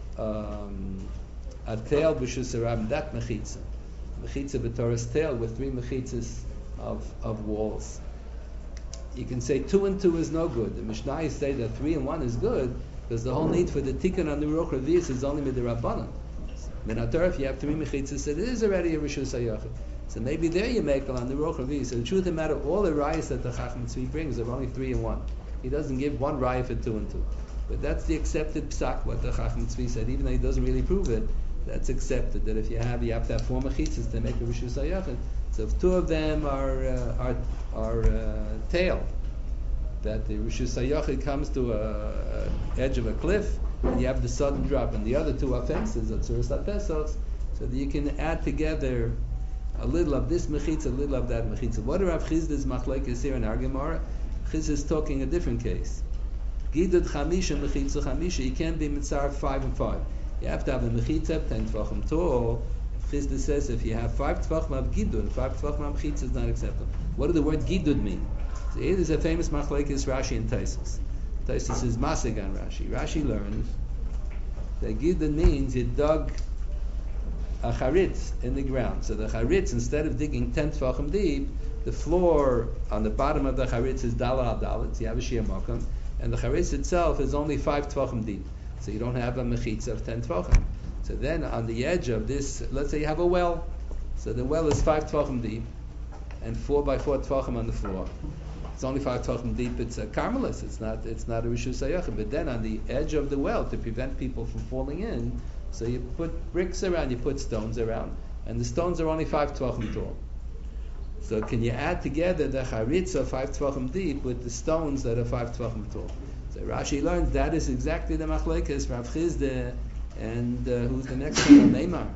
a tail b'shus harabim, that mechitza b'toras tail with 3 mechitzas of walls. You can say 2 and 2 is no good. The Mishnayos say that 3 and 1 is good because the whole need for the tikkun on the Ruach Revius is only midirabbanan. Min HaTorah, if you have 3 mechitzas, it is already a Rishus HaYachid. So maybe there you make on the Ruach Revius. So the truth of the matter, all the rayas that the Chacham Tzvi brings are only 3 and 1. He doesn't give 1 raya for 2 and 2. But that's the accepted psak, what the Chacham Tzvi said, even though he doesn't really prove it. That's accepted, that if you have to have 4 mechitzas to make a Rishus HaYachid. So if 2 of them are tail, that the Rishus HaYachid comes to a edge of a cliff, and you have the sudden drop, and the other 2 are fences, or tzuras ha-pesachs, so that you can add together a little of this mechitza, a little of that mechitza. What are Rav Chizda's machlekes here in our Gemara? Chizda is talking a different case. Gidud chamisha mechitza chamisha, you can't be mitzaref 5 and 5. You have to have a mechitza 10 tefachim tall. Chizda says if you have 5 tefachim of gidud, 5 tefachim of mechitza is not acceptable. What does the word gidud mean? So here there's a famous machlekes Rashi and Taisus. Taisus is masig on Rashi. Rashi learns that gidud means you dug a charitz in the ground. So the charitz, instead of digging 10 tefachim deep, the floor on the bottom of the charitz is dala al dalet, you have a shir makam, and the charitz itself is only 5 tefachim deep. So you don't have a mechitza of 10 tefachim. So then on the edge of this, let's say you have a well. So the well is 5 tefachim deep, and 4 by 4 tefachim on the floor. It's only 5 tefachim deep. It's a karmelis. It's not a rishus hayachim. But then on the edge of the well, to prevent people from falling in, so you put bricks around, you put stones around, and the stones are only 5 tefachim tall. So can you add together the charitza 5 tvachim deep with the stones that are 5 tvachim tall? So Rashi learns that is exactly the machlekes Rav Chizda and who's the next one? Neymar.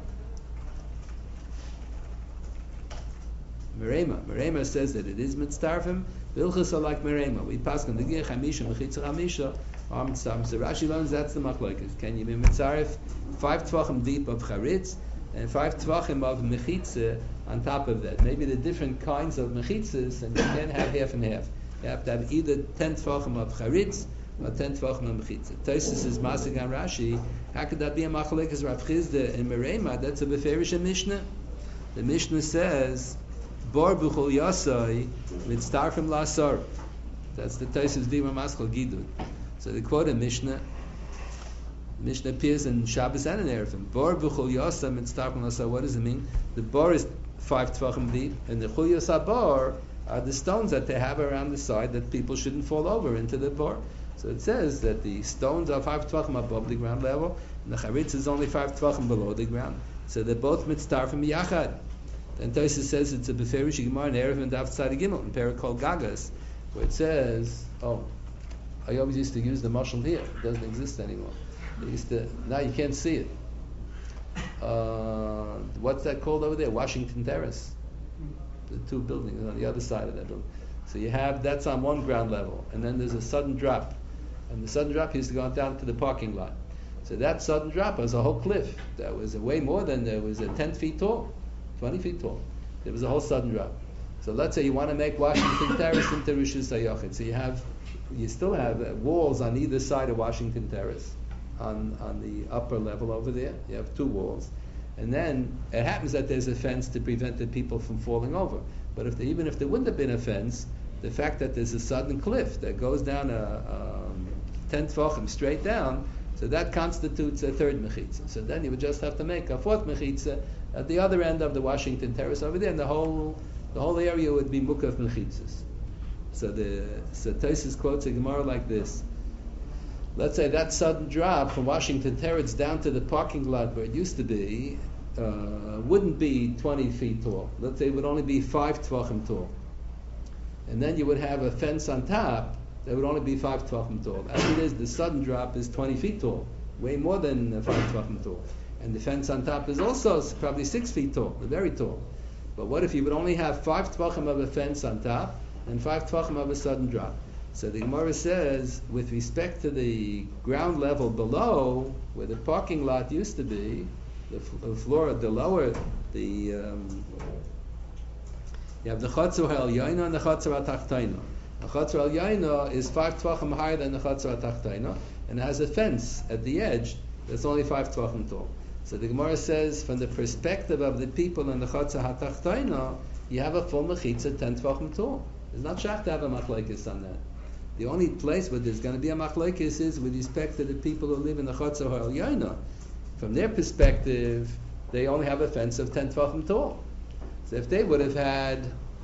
Merema says that it is mitzdarfim. Vilchus are like Merema. We pass on the gir chamisha mechitza chamisha. So Rashi learns that's the machlekes. Can you be mitzarif 5 tvachim deep of charitz and 5 tvachim of mechitza on top of that? Maybe the different kinds of mechitzas, and you can't have half and half. You have to have either 10 tvachim of charitz or 10 tvachim of mechitza. Tosfos is masig on Rashi. How could that be a machlekes Rav Chizda and Merema? That's a beferish Mishnah. The Mishnah says, Bor b'chol yasai mitzdarfim la'asar. That's the Tosfos Dima Maskal Gidud. So they quote a Mishnah. Mishnah appears in Shabbos and in Erevin. Bor b'chol yasai mitzdarfim la'asar. What does it mean? The bor is 5 tvachim deep, and the chul yasar bor are the stones that they have around the side that people shouldn't fall over into the bor. So it says that the stones are 5 tvachim above the ground level, and the charitz is only 5 tvachim below the ground. So they're both mitzdarfim yachad. And Tosfos says it's a beferish gemara in Erev and Daf Tzadi Gimel in Perek Kol Gagas, where it says, I always used to use the mashal here. It doesn't exist anymore. Now you can't see it. What's that called over there? Washington Terrace. The 2 buildings on the other side of that building. So you have, that's on one ground level, and then there's a sudden drop. And the sudden drop used to go down to the parking lot. So that sudden drop was a whole cliff. That was way more than, there was 10 feet tall. 20 feet tall. There was a whole sudden drop. So let's say you want to make Washington Terrace into Rishus HaYachid. So you still have walls on either side of Washington Terrace, on the upper level over there. You have 2 walls, and then it happens that there's a fence to prevent the people from falling over. But even if there wouldn't have been a fence, the fact that there's a sudden cliff that goes down 10 tvachim straight down, so that constitutes a 3rd mechitza. So then you would just have to make a 4th mechitza at the other end of the Washington Terrace over there, and the whole area would be mukaf mechitzas. So Tosfos quotes a Gemara like this. Let's say that sudden drop from Washington Terrace down to the parking lot where it used to be wouldn't be 20 feet tall. Let's say it would only be 5 tvachim tall. And then you would have a fence on top that would only be 5 tvachim tall. As it is, the sudden drop is 20 feet tall, way more than 5 tvachim tall. And the fence on top is also probably 6 feet tall, very tall. But what if you would only have 5 tvachim of a fence on top and 5 tvachim of a sudden drop? So the Gemara says, with respect to the ground level below, where the parking lot used to be, the floor, the lower, you have the Chatzor HaElyono and the Chatzor HaTachtono. The Chatzor HaElyono is 5 tvachim higher than the Chatzor HaTachtono, and it has a fence at the edge that's only 5 tvachim tall. So the Gemara says, from the perspective of the people in the Chatzor HaTachtono, you have a full mechitza 10 tvachim tall. It's not shach to have a machlekes on that. The only place where there's going to be a machlekes is with respect to the people who live in the Chatzor HaElyono. From their perspective, they only have a fence of 10 tvachim tall. So if they would have had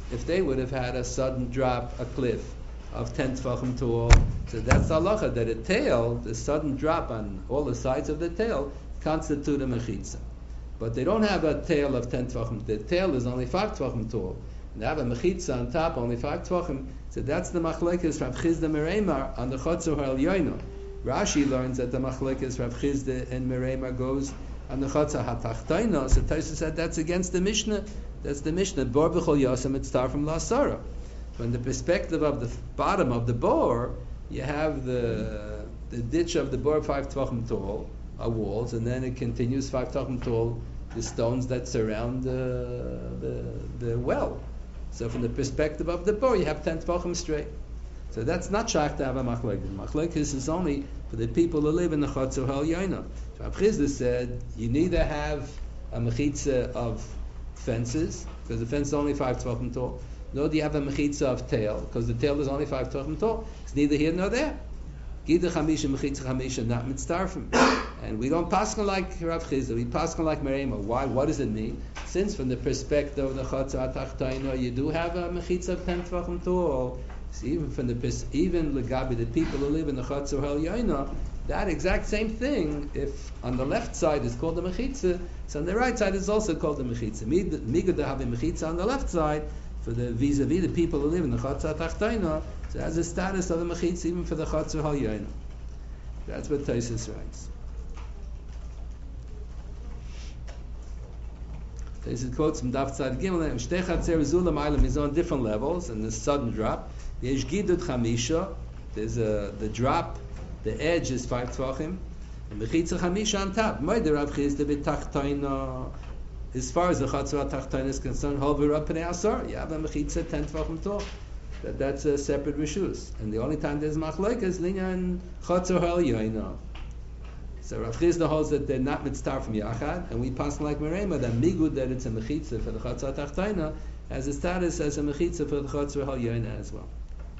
a sudden drop, a cliff of 10 tvachim tall, so that's the halacha that a tail, the sudden drop on all the sides of the tail, constitute a mechitza. But they don't have a tail of 10 tvachim. The tail is only 5 tvachim tall. And they have a mechitza on top, only 5 tvachim. So that's the machlekes Rav Chizda Merema on the Chatzor HaElyono. Rashi learns that the machlekes Rav Chizda and Merema goes on the Chatzor HaTachtono. So Tosfos said that's against the Mishnah. That's the Mishnah. Bor b'chol yasam mitzdarfim from la'asara. From the perspective of the bottom of the bor, you have the ditch of the bor 5 tvachim tall, walls, and then it continues 5 tvachim tall, the stones that surround the well. So from the perspective of the bor, you have 10 tvachim straight. So that's not shach to have a machlekes. Machlekes is only for the people who live in the Chatzor HaElyono. So Rav Chizda said, you neither have a mechitza of fences, because the fence is only 5 tvachim tall, nor do you have a mechitza of tail, because the tail is only 5 tvachim tall. It's neither here nor there. Gida chamisha mechitza chamisha, not mitzdarfim. And we don't paskin like Rav Chizda, we paskin like Merema. Why? What does it mean? Since from the perspective of the Chatzor HaTachtono, you do have a mechitza of 10 tvachim tall, so even legabi, the people who live in the Chatzor HaElyono, that exact same thing, if on the left side is called the mechitza, so on the right side is also called the mechitza. Migad have a mechitza on the left side, for the vis-a-vis the people who live in the Chatzah Tachtaina, so it has a status of a mechitza even for the Chatzah Halyoina. That's what Tosfos writes. Tosfos quotes from Daf Tzad Gimel, Shtei Chatzer Zulam Eilam is on different levels, and the sudden drop. Yesh Gidut Chamisha, there's the drop, the edge is 5 Tvachim, and Mechitza Chamisha on top. Moeder Rav Chizda b'Tachtoina. As far as the Chatzah Tachtoina is concerned, Hover up in Asar, you have a Mechitza 10 Tvachim tall. That's a separate rishus, and the only time there's machlokes is linyan Chatzah Halyoina. So Rav Chizda holds that they're not mitzvah from Yachad, and we pass like Merema that migud that it's a mechitza for the Chatzah Tachtaina has a status as a mechitza for the Chatzah Halyoina as well.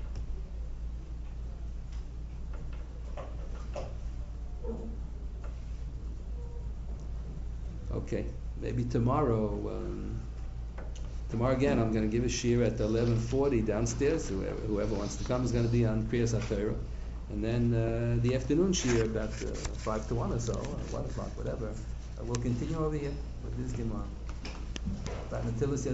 Okay, maybe tomorrow. Tomorrow again, I'm going to give a shiur at 11:40 downstairs. Whoever wants to come is going to be on Kriyas HaTorah. And then the afternoon shiur about 5 to 1 or so, or 1 o'clock, whatever. We'll continue over here with this Gemara.